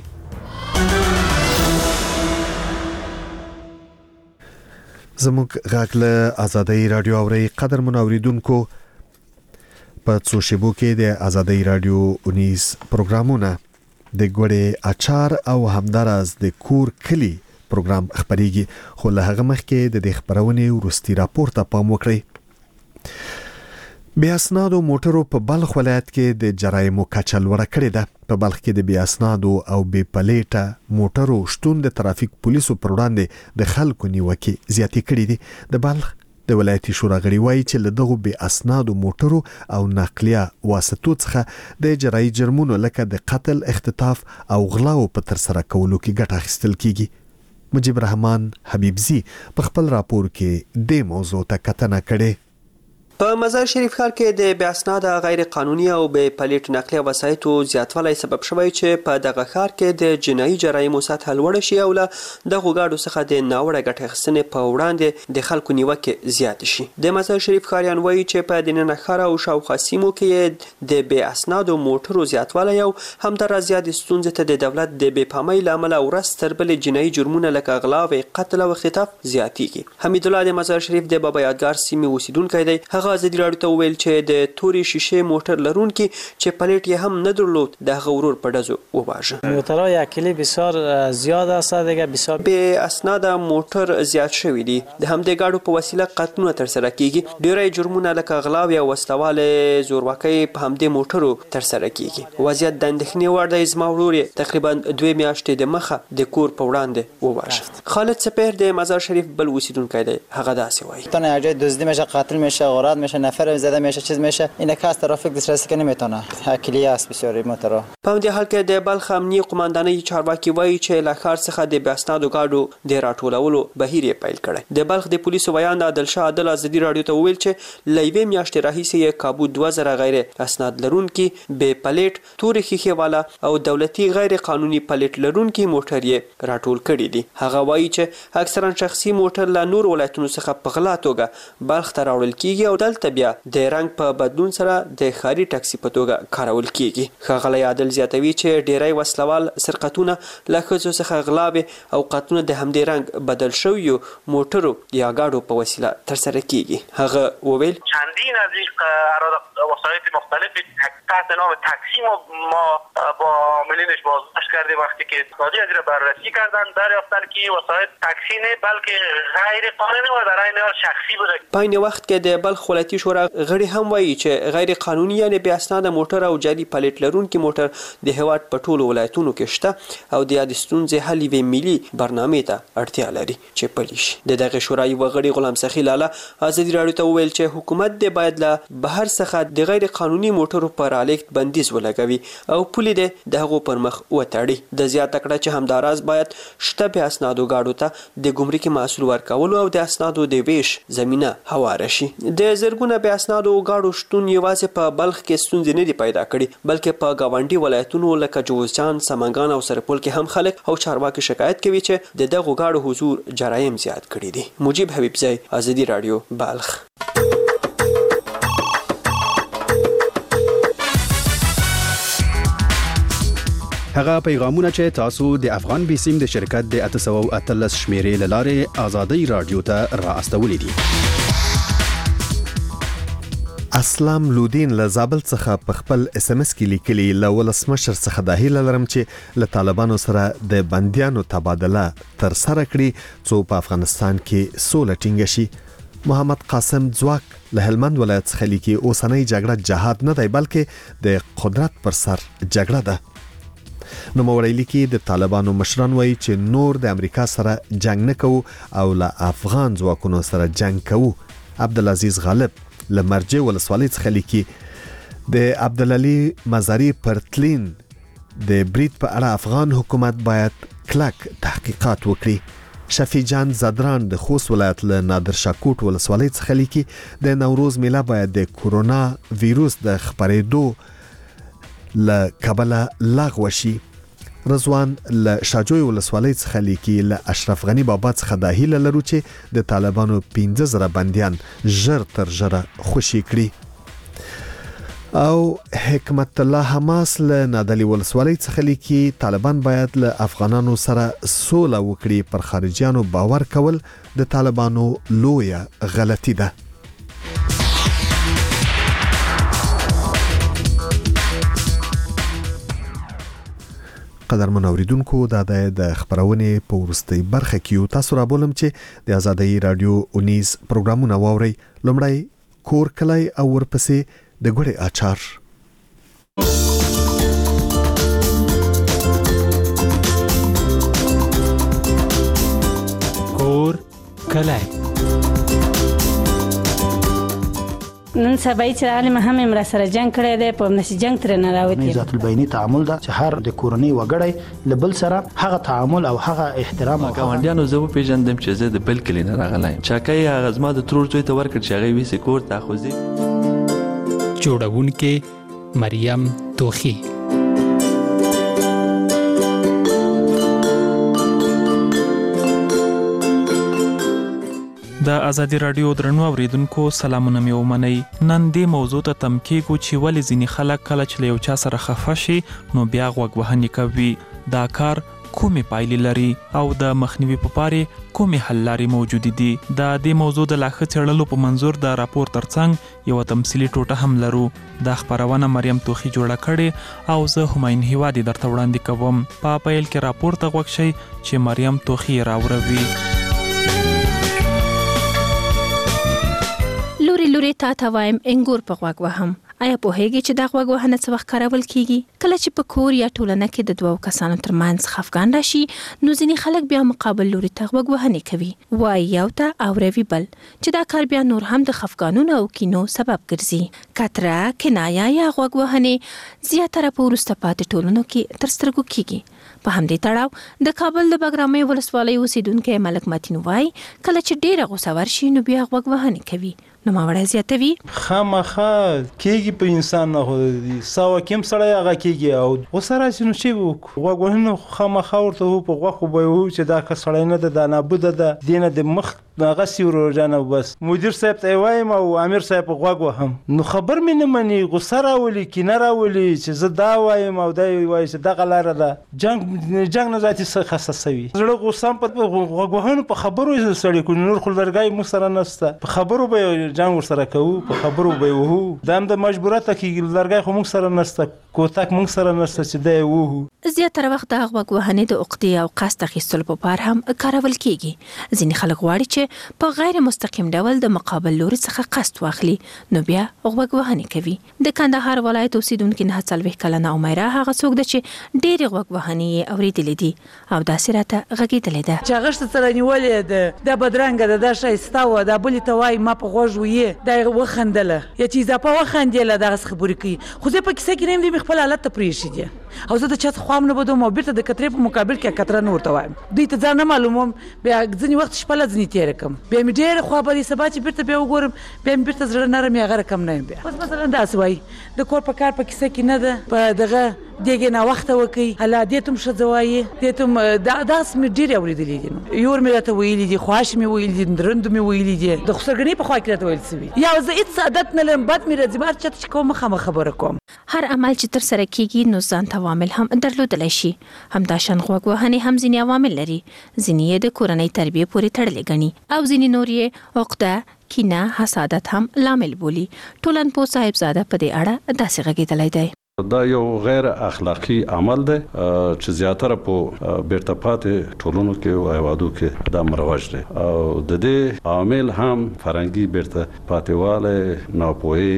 زموږ غږ له ازادي رادیو اوري. قدرمن اوریدونکو، په څو شیبو کې د ازادي رادیو 19 پروګرامونه د ګوړې اچار او همداراز د کور کلی پروګرام خبريږي، خو له هغه مخکې د خبرونې ورستي راپور ته پام وکړئ. بی اسنادو موټرو په بلخ ولایت کې د جرایمو کچه لوړه کړې ده. په بلخ کې د بی اسنادو او بی پلیټه موټرو شتون د ترافیک پولیسو پر وړاندې د خلکو نیوکې زیاتې کړې دي. د بلخ د ولایتي شورا غړي وایي چې له دغو بی اسنادو موټرو او نقلیه واسطو څخه د جرایي جرمونو لکه د قتل، اختطاف او غلاو په تر سره کولو کې ګټه اخیستل کیږي. مجيب رحمان حبیبزی په خپل راپور کې د موضوع ته کتنه کړې. په مزار شریف ښار کې د بې اسناده غیر قانوني او بې پلیټ نقلیه وسایطو زیاتوالی سبب شوی چې په دغه ښار کې د جنایي جرایمو سطحه لوړه شي او له دغو ګاډو څخه د ناوړه ګټې اخیستنې په وړاندې د خلکو نیوکې زیاتې شي. د مزار شریف ښاریان وایي چې په دننه ښار او شاوخوا سیمو کې د بې اسنادو موټرو زیاتوالی او همداراز زیاتې ستونزې ته د دولت د بې پامۍ له امله ورځ تر بلې جنایي جرمونه لکه غلا، قتل او اختطاف زیاتېږي. حمید الله د مزار شریف د بابا یادګار سیمې اوسیدونکی دی. هغه هغه ازادي راډیو ته وویل چې د تورې شیشې موټر لرونکي چې پلیټ یې هم نه درلود د هغه ورور په ډزو وواژه. موترهای اکیلی بسیار زیاد است دیگه بسیار به اسناد موټر زیات شوی دي. د همدې ګاډو په وسیله قتلونه ترسره کیږي. ډیری جرمونه لکه غلا یا وسلواله زورواکۍ په همدې موټرو ترسره کیږي. وضعیت د اندېښنې وړ دی. زما ورور تقریبا 2 میاشتې د مخه د کور په وړاندې وواژه. خالد سپهر د مزار شریف بل اوسیدونکی دی. هغه داسې وایي تنها جای دزدی میشه، قتل میشه، غارت میشه، نفر زده میشه، چیز میشه. اینا که از ترافیک دسترسی کنه نمیتونه. اکیلی است بسیار موترها. په همدې حال کې د بلخ امنیه قومندانۍ چارواکي وایي چې له ښار څخه د بې اسنادو ګاډو د راټولولو بهیر یې پیل کړی. د بلخ د پولیسو ویان عادل شاه عادل ازادي راډیو ته وویل چې له 2 میاشتې راهیسې یې کابو 2000 غیر اسناد لرونکي بې پلیټ تورې ښیښې والا او دولتي غیر قانوني پلیټ لرونکي موټر یې راټول کړي دي. هغه وایي چې اکثرا شخصي موټر له نور ولایتونو څخه په غلا توګه بلخ ته راوړل کیږي او دلته بیا د رنګ په بدلون سره د ښاري ټاکسي په توګه کارول کیږي. ښاغلی عادل زیاتوي چې ډیری وسلوال سرقتونه له ښځو څخه غلاوې او قتلونه د همدې رنګ بدل شویو موټرو یا ګاډو په وسیله ترسره کیږي. هغه وویل چندین از این وسایل مختلف تحت نام تاکسی ما با عاملینش بازداشت کردیم. وقتی که اقتصادی از را بررسی کردن دریافتن که وسایل تاکسی نه بلکه غیر قانونی و در عین حال شخصی بوده. په این وخت کې د بلخ ولایتي شورا غړي هم وایي چې غیر قانوني یعنی بې اسناده موټر او جعلي پلیټ لرونکي موټر د هیواد په ټولو ولایتونو کې شته او د یادې ستونزې حل یوې ملي برنامې ته اړتیا لري چې پلي شي. د دغه شورا یوه غړي غلام سخي لاله ازادي راډیو ته وویل چې حکومت د باید له بهر څخه د غیر قانوني موټرو پر رالېږد بندیز ولګوي او پولې د هغو پر مخ وتړي. د زیاته کړه چې همداراز باید شته بې اسنادو ګاډو ته د ګمرکي محصول ورکولو او د اسنادو د ویش زمینه هواره شي. د زرګونه بې اسنادو ګاډو شتون یوازې په بلخ کې ستونزې نه دي پیدا کړي بلکې په ګاونډي ولایتونو لکه جوزجان، سمنګان او سرپل کې هم خلک او چارواکي شکایت کوي چې د دغو ګاډو حضور جرایم زیات کړي دي. مجيب حبیبزی، ازادي راډیو، بلخ. هغه پیغامونه چې تاسو د افغان بیسیم د شرکت د 813 شمیرې لاره ازادي رادیو ته را استولې دي. اسلام لودین له زابل څخه په خپل اس ام اس کې لیکلي له ولسمشر څخه د هیله لرم چې له طالبانو سره د بنديانو تبادله تر سره کړي څو په افغانستان کې سوله ټینګه شي. محمد قاسم ځواک له هلمند ولایت څخه لیکي اوسنۍ جګړه جهاد نه دی بلکې د قدرت پر سر جګړه ده. نو موري لیکي د طالبانو مشران وایي چې نور د امریکا سره جنگ نه کوو او له افغان ځواکونو سره جنگ کوو. عبدالعزیز غالب له مرجع ولسوالۍ څخه لیکي د عبدالعلی مزاری پرتلین د برید په اړه افغان حکومت باید کلک تحقیقات وکړي. شفیع جان زدران د خوست ولایت له نادر شاکوټ ولسوالۍ څخه لیکي د نوروز میله باید د کورونا ویروس د خپرېدو له کبله لغوه شي. رضوان له شاجوی ولسوالۍ څخه لیکي له اشرف غنی بابا څخه د هیله لرو چې د طالبانو 15000 بنديان ژر تر ژره خوشي کړي. او حکمت الله حماس له نادلی ولسوالۍ څخه لیکي طالبان باید له افغانانو سره سوله وکړي. پر خارجيانو باور کول د طالبانو لویه غلطي ده. قدرمن اوریدونکو دا د خبرونه په ورستۍ برخه کې تاسو را بولم چې د آزادۍ رادیو 19 پروګرامونه واوري. لومړی کور کلی او ورپسې د ګوړې اچار. کور کلی نن سبا چې عالم هم امر سره جنگ کړی دی په نشي جنگ تر نه راوتی. ذات البینی تعامل دا چې هر د کورنۍ وګړی لبل سره هغه تعامل او هغه احترام او ګاونډیانو زه په پیژندم چې زه د بل کلی نه راغلایم. چاکای هغه زما د ترور زوی ته ورکړ چې هغه ویسي کور ته خوځي. جوړونکې مریم توخی. د ازادي رادیو درنو اوریدونکو سلامونه مې ومنئ. نن دې موضوع ته تم کېږو چې ولې ځینې خلک کله چې له یو چا سره خفه شي نو بیا غوږ وهنې کوي. دا کار کومې پایلې لري او د مخنیوي په پاره کومې حل لارې موجود دي. د دې موضوع د لا ښه څېړلو په منظور د راپور ترڅنګ یو تمثیلي ټوټه هم لرو. دا خبرونه مریم توخی جوړه کړې او زه هماین هیوادي درته وړاندې کوم. په پیل کې راپور ته غوږ شئ چې مریم توخی راوړوي. لوري تا وایم انګور په غوږ وهم. آیا پوهیږئ چې دا غوږ وهنه څه وخت کارول کیږي؟ کله چې په کور یا ټولنه کې د دوو کسانو ترمنځ خفګان راشي نو ځینې خلک بیا مقابل لوري ته غوږ وهنه کوي. وایي یو ته اوروي بل چې دا کار بیا نور هم د خفګانونو او کینو سبب ګرځي. کتره، کنایه یا غوږ وهنه زیاتره په وروسته پاتې ټولنو کې تر سترګو کیږي. په همدې تړاو د کابل د بګرامي ولسوالۍ اوسیدونکو ملک متین وایي کله چې ډیره غوسه ورشي نو بیا غوږ وهنه کوي. نو ماوړه زیاتوي خامخا کېږي په انسان نه خو ساوه کم سړی هغه کېږي او غوسه راشي نو چې غوږ وهنه خامخا ورته په غوښو به وو چې دا که سړی نه ده دا نابوده ده دې نه د مخ هغه سیورو جانه بس مدیر صاحب ته وایم او امیر صاحب غوږ وهم نو خبر مې نه مني غوسه راولي کینه راولي چې زه دا وایم او دا وایي چې دغه لاره ده جنګ نه ذاتي خاصه سوي زړه غوسه په غوږ وهنو په خبرو سړی کو نور خو لرګای مو سره نسته په خبرو به جنګ ورسره کوو په خبرو به وو دا هم د مجبورته کې لرګای خو موږ سره نسته کوتک موږ سره نسته چې دی وو. زیاتره وخت د غوږ وهنې د عقدې او قصد اخیستلو په پار هم کارول کیږي. ځینې خلک غواړي چې په غیر مستقیم ډول د مقابل لوري څخه قصد واخلي نو بیا غوږ وهنه کوي. د کندهار ولایت اوسیدونکو 49 کلنه عمره هغه څوک ده چې ډېر غوږ وهنې اوریدلې دي او داسې راته غږېدلې ده چې هغه سره نیولې ده د بدرنګ ده د شایسته و د بلې ته وای ما په غوږ وې دا وخندله یا چې اضافه وخندله دغه خبرې کوي خو زه په کیسه کې نیم د خپل حالت ته پریښې دي او زه د چا خام نه بدوم او بیرته د کترې په مقابل کې کتره نور ته وایم دوی ته ځان نه معلوموم بیا ځینې وخت شپه له ځینې تېره کړم بیا مې ډېره خوابدي سبا چې بیرته بیا وګورم بیا مې بیرته زړه نرم یا هغه رقم نه یم بیا اوس مثلا داسې وایي د کور په کار په کیسه کې نه ده په دغه دېګې ناوخته وکړي هله دې ته هم ښځه وایي دې ته هم داسې مې ډېرې اورېدلي دي یور مې راته ویلي دي خواش مې ویلي دي درندو مې ویلي دي د خسرګنۍ په خوا کې راته ویل سوي یا زه هېڅ عادت نه لرم بد مې راځي بهر چاته چې کوم مخامخ خبره کوم. هر عمل چې تر سره کیږي نو ځان ته عوامل هم درلودلی شي. همداشان غوږ وهنې هم ځینې عوامل لري. ځینې یې د کورنۍ تربیې پورې تړلې ګڼي او ځینې نور یې عقده کینه حسادت هم لامل بولي. ټولنپوه صاحبزاده په دې اړه داسې غږېدلی دی. دا یو غیر اخلاقی عمل دی چې زیاتره په بیرته پاتې ټولنو کې او هیوادو کې دا مروج دی او د دې عامل هم فرهنګي بیرته پاتېواله ناپوهي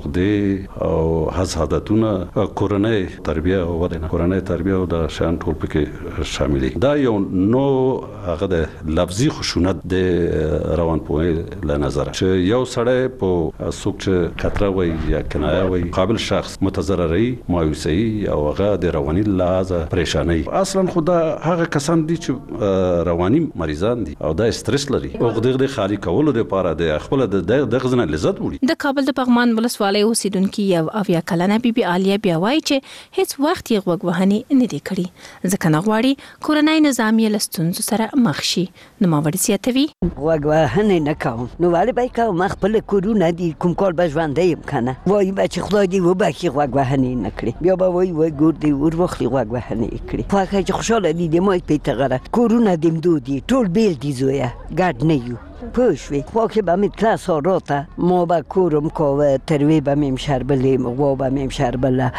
عقدې او حسادتونه کورنۍ تربیه او ودانه کورنۍ تربیه او د شان ټول پکې شاملي دا یو نو هغه د لفظي خشونت د روانپوهي له نظر چې یو سړی په څوک چې خطر وي یا کنایه وي قابل شخص متضرر مایوسی او هغه د رواني لحاظه پریشانی اصلا خدا هغه کسان دي چې رواني مریضان دي او دا استرس لري او غدغه خالي کولو لپاره د خپل د غزنه لذت وړي. د کابل د پغمان ولسوالۍ اوسیدونکو یو اویا کلنه بیبي عالیه بیا وایي چې هیڅ وخت یې غوږ وهنې نه دی کړی ځکه نه غواړي کورنۍ نظام یې له ستونزو سره مخ شي. نوموړی زیاتوي غوږ وهنې نه کوم نو ولې به کوم خپل کورونه دي کوم کار به ژوندی یم کنه وایي بچ خدای دې وبخښي غوږ وهنې نکړي بیا به وای ګور دی ور وخلی غوږ وهنې کړي خو هغه چې خوشاله دي د مای په تغره کورونه دیم دو دي ټول بیل دي زویا ګډ نه یو پوشوی خو که با می کلاس ها راته ما با کورم که تروی با میم شربلیم و با میم شربله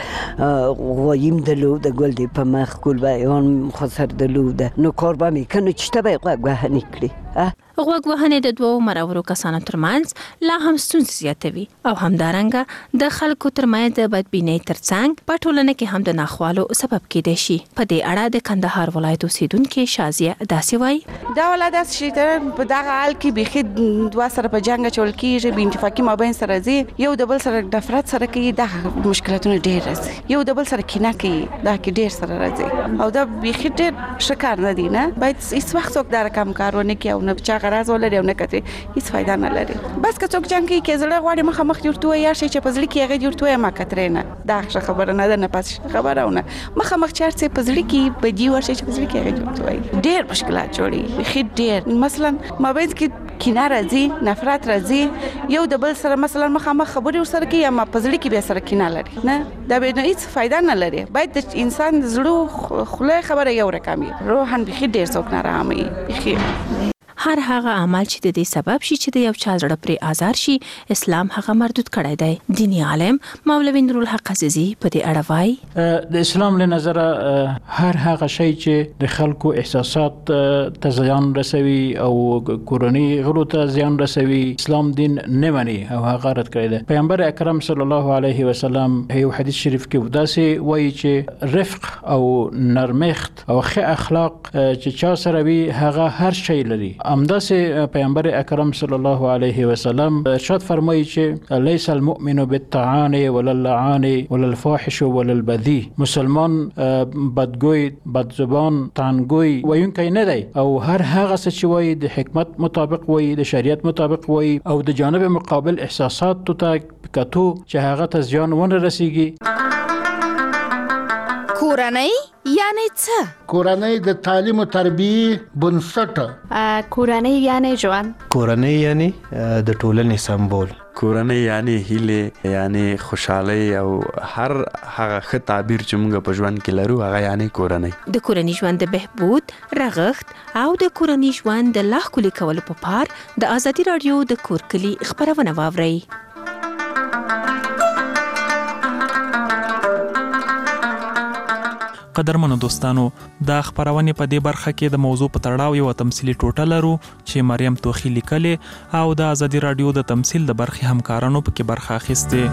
غوایم دلو ده گل دی پا مخ گل با ایان خسر دلو ده نو کار با می کنو چشتا با غوږ وهنې کړي. غوږ وهنې د دوو مرورو کسانو ترمنځ لا هم ستونزې زیاتوي او همدارنګه د خلکو ترمنځ د بدبینۍ ترڅنګ په ټولنه کې هم د ناخوالو سبب کېدای شي. په دې اړه د کندهار ولایت اوسیدونکو شازیه داسې وایي دا ولادت داسې شي ته په دغه حال کې بیخي دوه سره په جنګ اچول کېږي بې اتفاقي مابین سره ځي یو د بل سره نفرت سره کوي دغه مشکلاتونه ډېر راځي یو د بل سره کینه کوي دا کې ډېر سره راځي او دا بیخي ډېر ښه کار نه دی نه باید هېڅ وخت څوک دا رقم کار ونه کړي او نه چا غرض ولري او نه کوي هېڅ فایده نه لري بس که څوک جنګ کوي کې زړه غواړي مخامخ دې ورته ووایي هر شی چې په زړه کې هغه دې ورته ووایي ما کترې نه دا ښه خبره نه ده نه پس خبره او نه مخامخ چې هر څه په زړه کې بدي هر شی چې په زړه کې هغه دې ورته ووایي ډېر مشکلات جوړي بیخي ډېر مثلا مابین کې کینه راځي نفرت راځي یو د بل سره مثلا مخامخ خبرې ورسره کوي یا په زړه کې بیا سره کینه لري نه دا به هیڅ فایده نه لري باید د انسان زړه خله خبره یو رقم وي روحن بخي ډیر څوک نه رامي بخي هر هغه عمل چې د دې سبب شي چې د یو چا زړه پرې آزار شي اسلام هغه مردود کړی دی دینی عالم مولوی نورالحق عزیزی په دې اړه وایي د اسلام له نظر هر هغه شی چې د خلکو احساسات ته زیان رسوي او کورنۍ غړو ته زیان رسوي اسلام دین نه مني او هغه رد کړی دی پیغمبر اکرم صلی الله علیه وسلم یو حدیث شریف کې وداسي وایي چې رفق او نرمښت او ښه اخلاق چې چا سره وي هغه هر شی لري همداسې پیغمبر اکرم صلی الله علیه وسلم ارشاد فرمایي چې ليس المؤمن بالطعان ولا اللعان ولا الفاحش ولا البذيء مسلمان بدګوي بدزبان طعنګوي وایونکی نه دی او هر هغه څه چې وایي د حکمت مطابق وایي د شریعت مطابق وایي او د جانب مقابل احساسات ته کتو چې هغه ته زیان ونه رسیږي کورنۍ یعنی څه؟ کورنۍ د تعلیم او تربیه بنسټ کورنۍ یعنی ژوند کورنۍ یعنی د ټولنې سمبول کورنۍ یعنی هیله یعنی خوشحالي او هر هغه ښه تعبیر چې موږ په ژوند کې لرو هغه یعنی کورنۍ د کورنۍ ژوند د بهبود رغښت او د کورنۍ ژوند د لا ښکلي کولو په پار د ازادي رادیو د کور کلی خبرونه واورئ قدرمنو دوستانو دا خبرونه په دې برخه کې د موضوع په تړاو یو تمثيلي ټوټه لرو چې مریم توخی لیکلې او د ازادي رادیو د تمثيل د برخې همکارانو په کې برخه اخیسته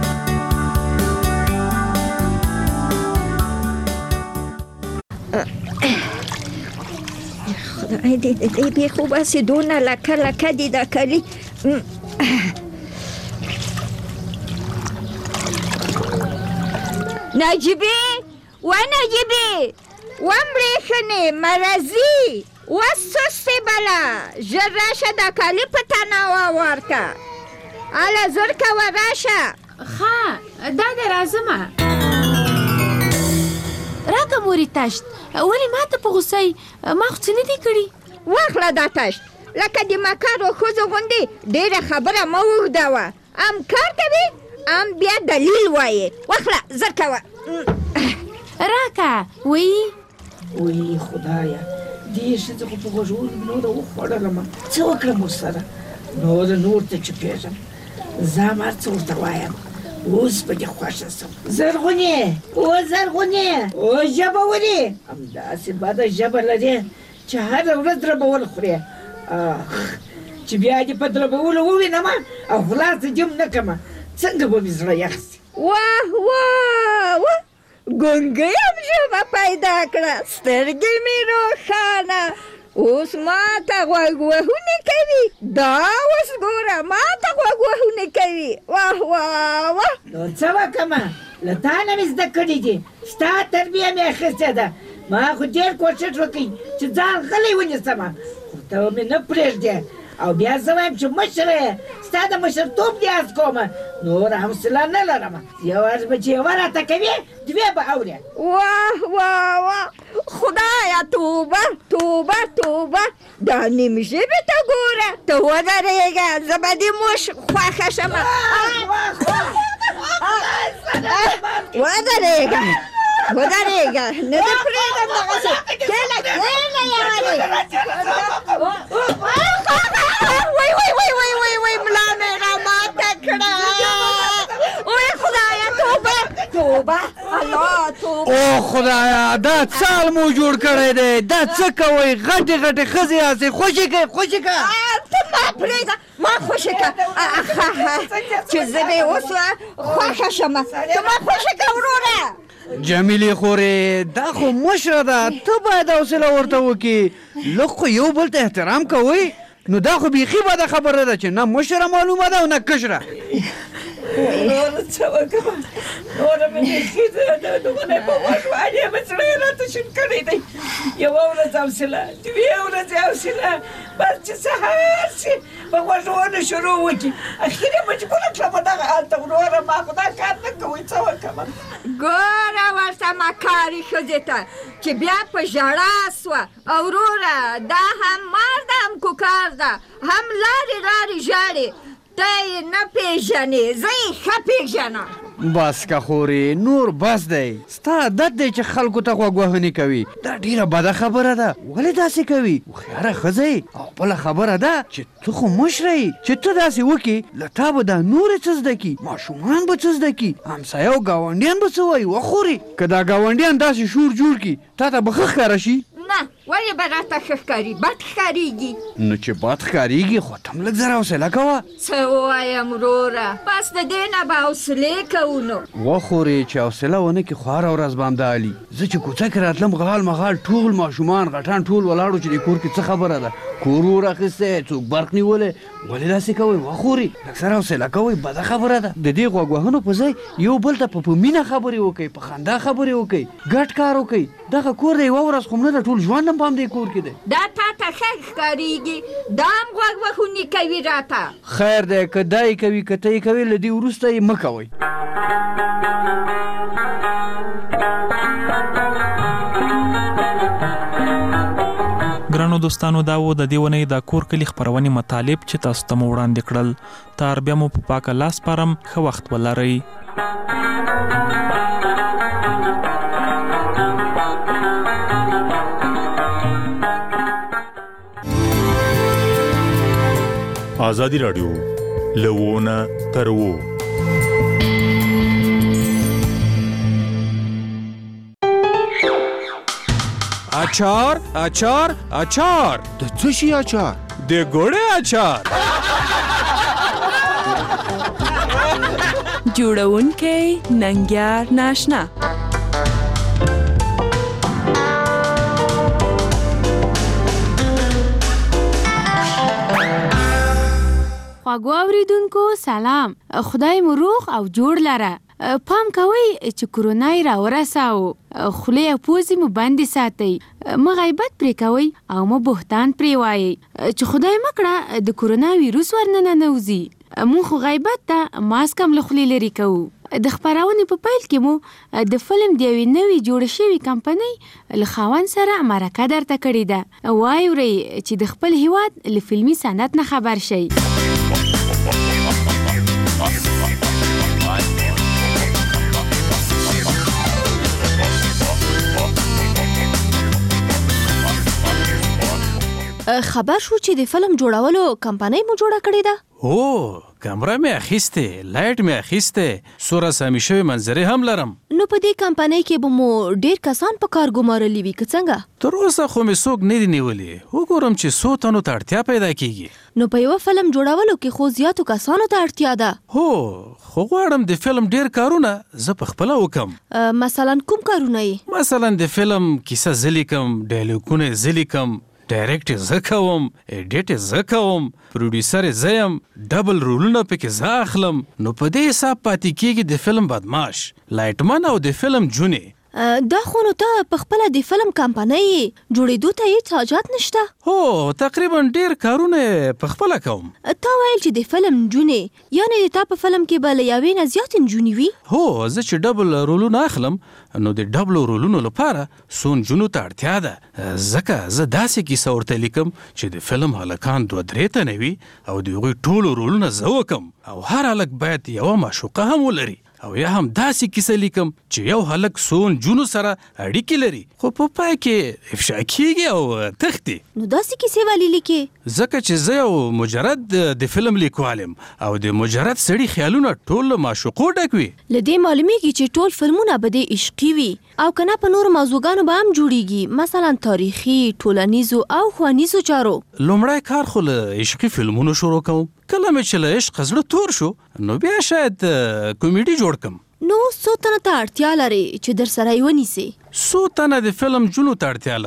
خدای دې به خو بس دونه لکه دې دا کلی نجیبی ونجيبي ومريخني مرزي وسوسي بلا جراشة دا كالي پتانا ووركا على زركا وراشا دا رازمه راکه موري تشت ولی ما ته په غوسه ما خو څه نه دي کړي واخله دا تشت لکه د مکارو ښځو غوندې ډېره خبره مه اوږدوه ام کار کوي ام بیا دلیل وایي واخله زر کوه راکه وی خدایا دې ښځه خو په غوږونو نوره وخوړلم څه وکړم ورسره نور ته چې پېژم زه هر څه ورته وایم اوس به دې خوښه سم زرغونې او ژبه ولې همداسې بده ژبه لرې چې هره ورځ دربول خورې چې بیا دې په دربولو ووینم او خلاصه جم نه کړم څنګه به مې زړه یخ سي واه ګونګۍ هم ژبه پیدا کړه سترګې مې روښانه اوس ما ته غوږ وهونې کوي دا اوس ګوره ما ته غوږ وهونې کوي واه واه واه نو څه وکړمه له تا نه مې زده کړي دي ستا تربیه مې اخیستې ده ما خو ډېر کوښښ وکړي چې ځان غلی ونیسمه خو ته مې نه پرېږدې او بیا زه وایم چې مشره یې ستا د مشرتوب لیاز کومه نور حوصله نه لرم یوازې به چې یوه راته کوي دوې به اورې واه واه واه خدایه توبه توبه توبه دا نیم ژبې ته ګوره ته ودرېږه زه به دې موش خوښه شم ودرېږه نه دې پرېږدم دغسې کښېنه یوارې وای ملا مې راماته کړه وای خدایه توبه الله توبه او خدایا دا څال مو جوړ کړی دی دا څه کوئ غټې ښځې هسې خوشې کړئ ته ما پرېږده ما خوشې کړه چې زه به اوس خوښه شم ته ما خوشې کړه وروره جمیلې خورې دا خو مشره ده ته باید حوصله ورته وکړي لږ خو یو بل ته احترام کوئ نو دا خو بیخي بده خبره ده چې نه مشره معلومه ده او نه کشره نور څه وکړم نور مې بیخي د دغه په غوږوالي مې زړه راته شین کړی دی یوه ورځ حوصله دوې ورځې حوصله بس چې سهار شي په غوږونه شروع وکړي اخر یې مجبوره کړه په دغه حال ته وروره ما خو دا کار نه کوئ څه وکړم ګوره ورته مکاري ښځې ته چې بیا په ژړا سوه او وروره دا هم مار ده هم کوکار ده هم لارې لارې ژاړې ته یې نه پېژنې زه یې ښه پېژنم بس که خورې نور بس دی ستا عادت دی چې خلکو ته غوږ وهنې کوي دا ډېره بده خبره ده ولې داسې کوي هوښیاره ښځه یې او بله خبره ده چې ته خو مشره یې چې ته داسې وکړې له تا به دا نورې څه زده کړي ماشومان به څه زده کړي همسایه او ګاونډیان به څه وایي وخورې که دا ګاونډیان داسې شور جوړ کړي تا ته به ښه ښکاره شي نه ولې به راته ښه ښکاري بد ښکارېږي نو چې بد ښکارېږي خو ته هم لږ زر حوصله کوه څه ووایم وروره بس د دې نه به حوصلې کوو نو وخورې چې حوصله ونه کړي خو هره ورځ به همدا علي زه چې کوڅه کې راتلم غال مغال ټول ماشومان غټان ټول ولاړو چې د کور کې څه خبره ده کور ور اخیستی څوک برق نیولی ولې داسې کوئ وخورې لږ سره حوصله کوئ بده خبره ده د دې غوږ وهنو په ځای یو بل ته په مینه خبرې وکئ په خندا خبرې وکئ ګډ کار وکئ دغه کور دی یوه ورځ خو نه ده ټول ژوند هم په همدې کور کې دی دا تا ته ښه ښکارېږي دا هم غوږ وهونې کوي راته خیر دی که دا یې کوي که ته یې کوې له دې وروسته یې مه کوئ ګرانو دوستانو دا و د دې ونې د کور کلي خپرونې مطالب چې تاسو ته مو وړاندې کړل تر بیا مو په پاکه لاس پارم ښه وخت ولرئ آزادی رادیو لوونه تر وو اچار اچار اچار د څه شي اچار د ګوړې اچار جوړونکی ننګیار ناشنا خواږو اوریدونکو سلام خدای مو روغ او جوړ لره پام کوئ چې کورونا یې راورساو خولې او پوزې مو بندې ساتئ مه غیبت پرې کوئ او مه بهتان پرې وایئ چې خدای مه کړه د کورونا ویروس ورننه نوځي مونږ خو غیبت ته ماسک هم له خولې لرې کوو د خپرونې په پیل کې مو د فلم د یوې نوې جوړه شوې کمپنۍ له خاوند سره مرکه درته کړې ده واورئ چې د خپل هیواد له فلمي صنعت نه خبر شئ خبر شو چې د فلم جوړولو کمپنۍ مو جوړه کړې ده او کمره مې اخیسته لایټ مې اخیسته سوره سامي شوی منظرې هم لرم نو په دې کمپنۍ کې به مو ډیر کسان په کار ګمارلي وي که څنګه تر اوسه خو مې څوک نه دی نیولي وګورم چې څو تنو ته اړتیا پیدا کیږي نو په یو فلم جوړولو کې خو زیاتو کسانو ته اړتیا ده هو خو غواړم د فلم ډیر کارونه زه په خپل وکم مثلا کوم کارونه یې مثلا د فلم کیسه زلیکم ډایلوګونه زلیکم ډایرکټ زه کوم ایډیټ زه کوم پروډوسر زه یم ډبل رولونه پکې زه اخلم نو په دې حساب پاتې کېږي د فلم بدماش لایټمن او د فلم جونې دا خو نو ته په خپله د فلم کمپنۍ جوړېدو ته هېڅ حاجت نشته هو تقریبا ډېر کارونه په خپله کوم تا ویل چې د فلم نجونې یعنې د تا په فلم کې به له یوې نه زیاتې نجونې وي هو زه چې ډبل رولونه اخلم نو د ډبلو رولونو لپاره څو نجونو ته اړتیا ده ځکه زه داسې کیسه ورته لیکم چې د فلم هلکان 2-3 تنه وي او د هغوی ټولو رولونه زه وکم او هر هلک باید یوه معشوقه هم ولري او یا هم داسې کیسه لیکم چې یو هلک څو نجونو سره اړیکې لري خو په پای کې افشا کیږي او تښتي نو داسې کیسې ولې لیکې ځکه چې زه یو مجرد د فلم لیکوال یم او د مجرد سړي خیالونه ټول له معشوقو ډک وي له دې معلومیږي چې ټول فلمونه به د عشقي وي او که نه په نورو موضوعګانو به هم جوړیږي مثلا تاریخي ټولنیزو او ښوونیزو چارو لومړی کار خو له عشقي فلمونو شروع کوم کله مې چې له عشق زړه تور شو نو بیا شاید کومیډي جوړ کم نو څو تنه ته اړتیا لرې چې در سره یې ونیسې څو تنه د فلم جونو ته اړتیا لرم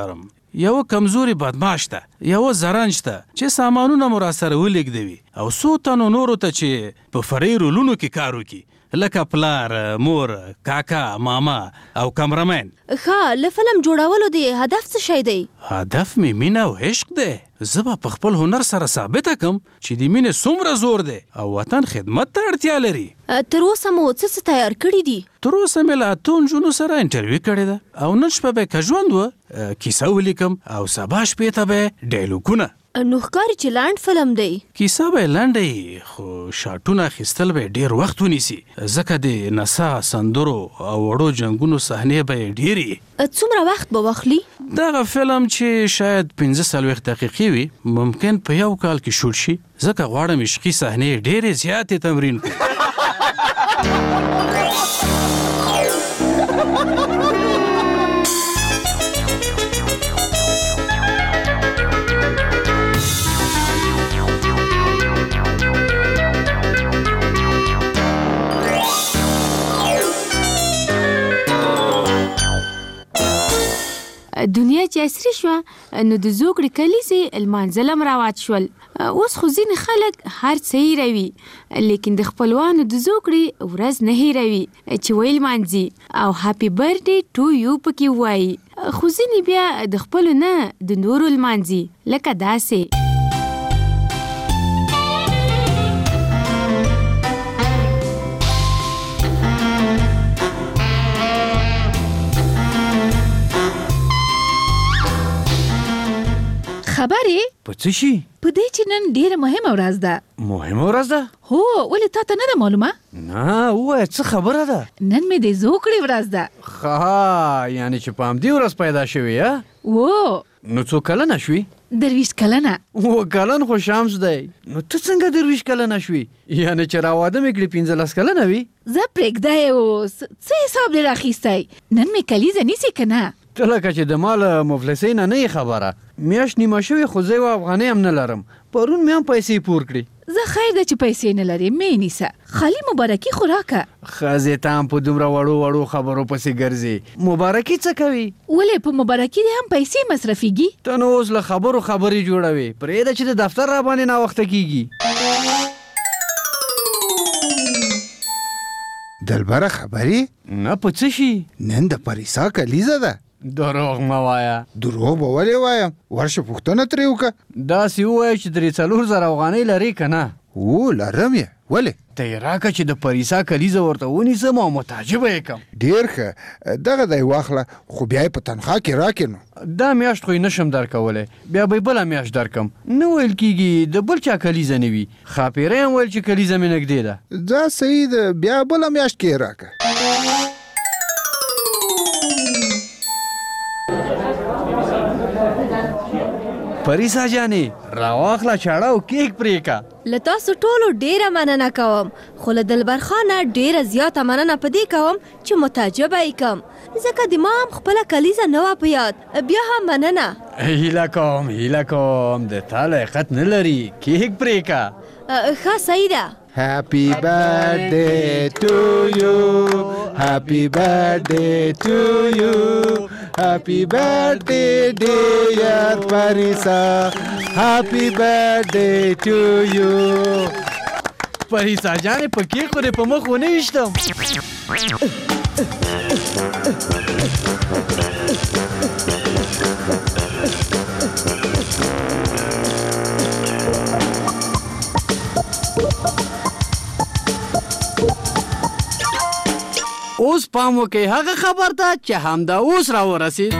یو کمزوري بدمعش ته یو زرنج ته چې سامانونه مو راسره ولېږدوي او څو تنو نورو ته چې په فرعي رولونو کې کار وکړي لکه پلار، مور، کاکا، ماما او کمرمین. ښه له فلم جوړولو دی هدف څه شی دی؟ هدف مې مینه او عشق دی. زه به په خپل هنر سره ثابته کم چې د مینې څومره زور دی او وطن خدمت ته اړتیا لري. تر اوسه مو څه تیار کړي دي؟ تر اوسه مې له 8 نجونو سره انټرویو کړې ده او نن شپه به که ژوند و کیسه ولیکم او سبا شپې ته به ډایلوګونه. نو ښکاري چې لنډ فلم دی. کیسه به لنډه خو شاټونه اخیستل به ډېر وخت ونیسي ځکه د نڅا، سندرو او وړو جنګونو صحنې به یې ډېرې. څومره وخت به واخلي؟ دغه فلم چې شاید 45 دقیقې وي ممکن په 1 کال کې شوټ شي ځکه غواړم عشقي صحنې ډېرې زیاتې تمرین کړو. دنیا چې عصري شوه نو د زوکړې کلیزې لمانځل هم رواج شول. اوس خو ځینې خلک هر څه هیروي لیکن د خپلوانو د زوکړې ورځ نه هیروي چې ویل لمانځي او هاپي برډې ټو یو پکې وایي. خو ځینې بیا د خپلو نه د نورو لمانځي لکه داسې. خبرې په څه شي؟ په دې چې نن ډیره مهمه ورځ ده. مهمه ورځ ده؟ هو ولې تا ته نه ده معلومه؟ نه ووایه څه خبره ده؟ نن مې د زوکړې ورځ ده. ښه یعنې چې په همدې ورځ پیدا شوې و نو څو کلنه شوي؟ 20 کلنه. و کلن خو شمس دی. نو ته څنګه 20 کلنه شوي؟ یعنې چې راواده مې کړي 15 کلنه وي؟ زه پرېږده اوس څه حساب دې راخیستی؟ نن مې کلیزه نیسې که نه؟ ته لکه چې د ما له مفلسۍ نه یې خبره. میاشت نیمه شوې خو زه یوه افغانۍ هم نه لرم. پرون مې هم پیسې پور کړي. زه خیر ده چې پیسې نه لرې مې نیسه خالي مبارکي خو راکه. ښځې ته هم په دومره وړو خبرو پسې ګرځې. مبارکي څه کوي؟ ولې په مبارکي دې هم پیسې مصرفېږي؟ ته نو اوس له خبرو خبرې جوړوې پرېږده چې د دفتر راباندې ناوخته کېږي. دلبره خبرې نه په څه شي؟ نن د پریسا کلیزه ده. دروغ مه وایه. دروغ به ولې وایم؟ ورشه پوښتنه ترې وکړه. داسې ووایه چې 3-4 افغانۍ لرې که نه؟ او لرم یې. ولې؟ ته یې راکړه چې د پریسا کلیزه ورته ونیسم او متعجبه یې کړم. ډېر ښه دغه دی واخله خو بیا یې په تنخوا کې راکړې نو. دا میاشت خو یې نشم درکولی بیا به یې بله میاشت درکم. نه ویل کېږي د بل چا کلیزه نه وي. ښاپیری هم ویل چې کلیزه مې نږدې ده. دا صحیح ده بیا بله میاشت کې یې راکړه. پریسا جانې راواخله چاړه او کیک پرېږه. له تاسو ټولو ډیره مننه کوم خو له دلبر خان نه ډیره زیاته مننه په دې کوم چې متعجبه یې کم ځکه د ما هم خپله کلیزه نه وه په یاد. بیا هم مننه. هیله کوم د تا لیاقت نه لري کیک پرېږه. ښه صحیح ده. Happy birthday to you. Happy birthday to you. Happy birthday dear Parisa. Happy birthday to you. پریسا جانې په کیک خو دې په مخ ونه ویشتم. اوس پام وکړئ هغه خبر ته چې همدا اوس راورسید.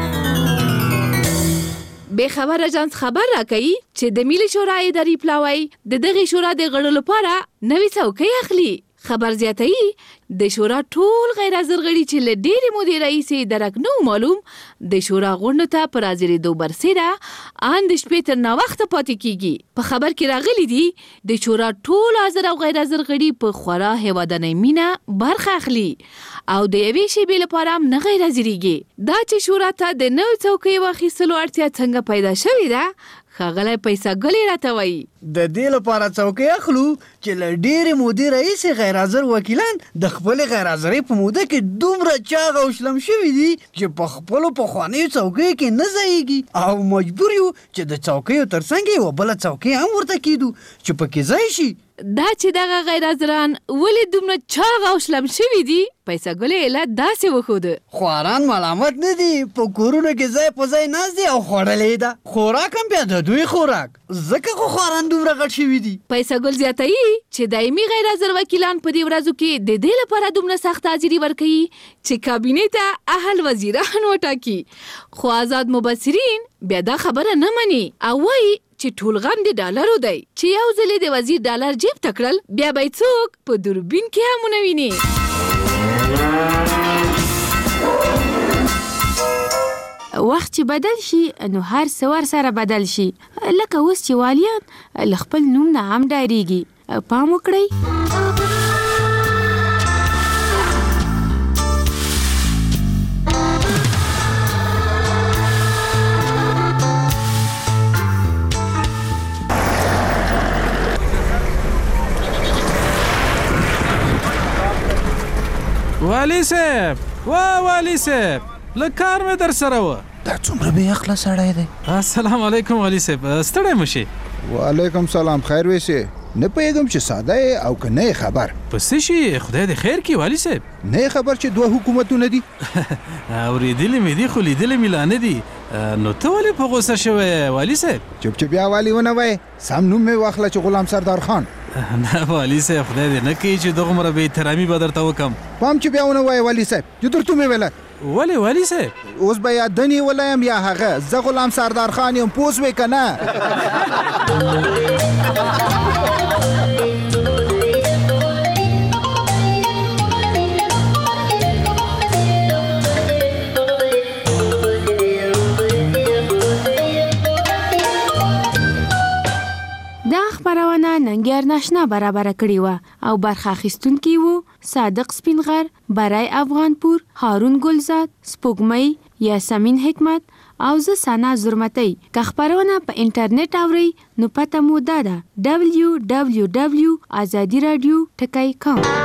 بې خبره اژانس خبر راکوي چې د ملي شورا اداري پلاوی د دغې شورا د غړو لپاره نوې څوکۍ اخلي. خبر زیاتوي د شورا ټول غیر حاضر غړي چې له ډېرې مودې راهیسې درک نه معلوم د شورا غونډو ته په حاضرېدو برسېره ان د شپې تر ناوخته پاتې کېږي. په خبر کې راغلي دي د شورا ټول حاضر او غیر حاضر غړي په خورا هیوادنۍ مینه برخه اخلي او د یوې شېبې لپاره هم نه غیر حاضرېږي. دا چې شورا ته د نوې څوکۍ واخیستلو اړتیا څنګه پیدا شوې ده ښاغلی پیسه ګلې راته وایي د دې لپاره څوکۍ اخلو چې له ډېرې مودې راهیسې غیر حاضر وکیلان د خپلې غیر حاضرۍ په موده کې دومره چاغ او شلم شوي دي چې په خپلو پخوانیو څوکیو کې نه ځایږي او مجبور یو چې د څوکیو تر څنګ یوه بله څوکۍ هم ورته کیدو چې پکې ځای شي. دا چې دغه غیر حاضران ولې دومره چاغ او شلم شوي دي پیسه ګلې علت داسې وښوده. خواران ملامت نه دي، په کورونو کې ځای په ځای ناست دي او خوړلې ده. خوراک هم بیا د دوی خوراک، ځکه خو خواران دومره غټ شوي دي. پیسه ګل زیاتوي چې دایمي غیر حاضر وکیلان په دې ورځو کې د دې لپاره دومره سخت حاضري ورکوي چې کابینې ته اهل وزیران وټاکي. خو آزاد مبصرین بیا دا خبره نه مني او وایي چې ټول غم د ډالرو دی، چې یو ځلې د وزیر ډالر جیب ته کړل بیا به یې څوک په دوربین کې هم ونه ویني. وخت چې بدل شي نو هر څه ورسره بدل شي، لکه اوس چې والیان له خپل نوم نه هم ډارېږي. پام وکړئ. والی صاحب، والی صاحب، لږ کار مې در سره و. دا څومره بې عقله سړی دی. السلام علیکم والی صاحب، ستړی مه شي. وعلیکم سلام، خیر ویسې. نه پوهېږم چې ساده یې او که نه یې خبر. په څه شي؟ خدای دې خیر کړي والی صاحب. نه یې خبر چې دوه حکومتونه دي؟ اورېدلې مې دي خو لیدلې مې لا نه دي. نو ته ولې په غوسه شوی والی صاحب؟ چوپ چې بیا والي ونه وایې، سم نوم مې واخله چې غلام سردار خان. نه والی صاحب، خدای دې نه کوي چې دغومره بې احترامي به درته وکړم. پام چې بیا ونه وایې والی صاحب، چې درته مې ویله. ولې والی صاحب؟ اوس به یا ده نیولی یم یا هغه، زه غلام سردار خان یم، پوه شوې که نه؟ خبرونه ننګیار ناشنا برابر کړی و او برخه اخیستونکي وو صادق سپینغر، برای افغانپور، هارون ګلزاد، سپوږمۍ، یاسمین حکمت او زه سنا زرمتی. که خبرونه په انټرنیټ اورئ نو پته مو دا ده www.azadiradio.com.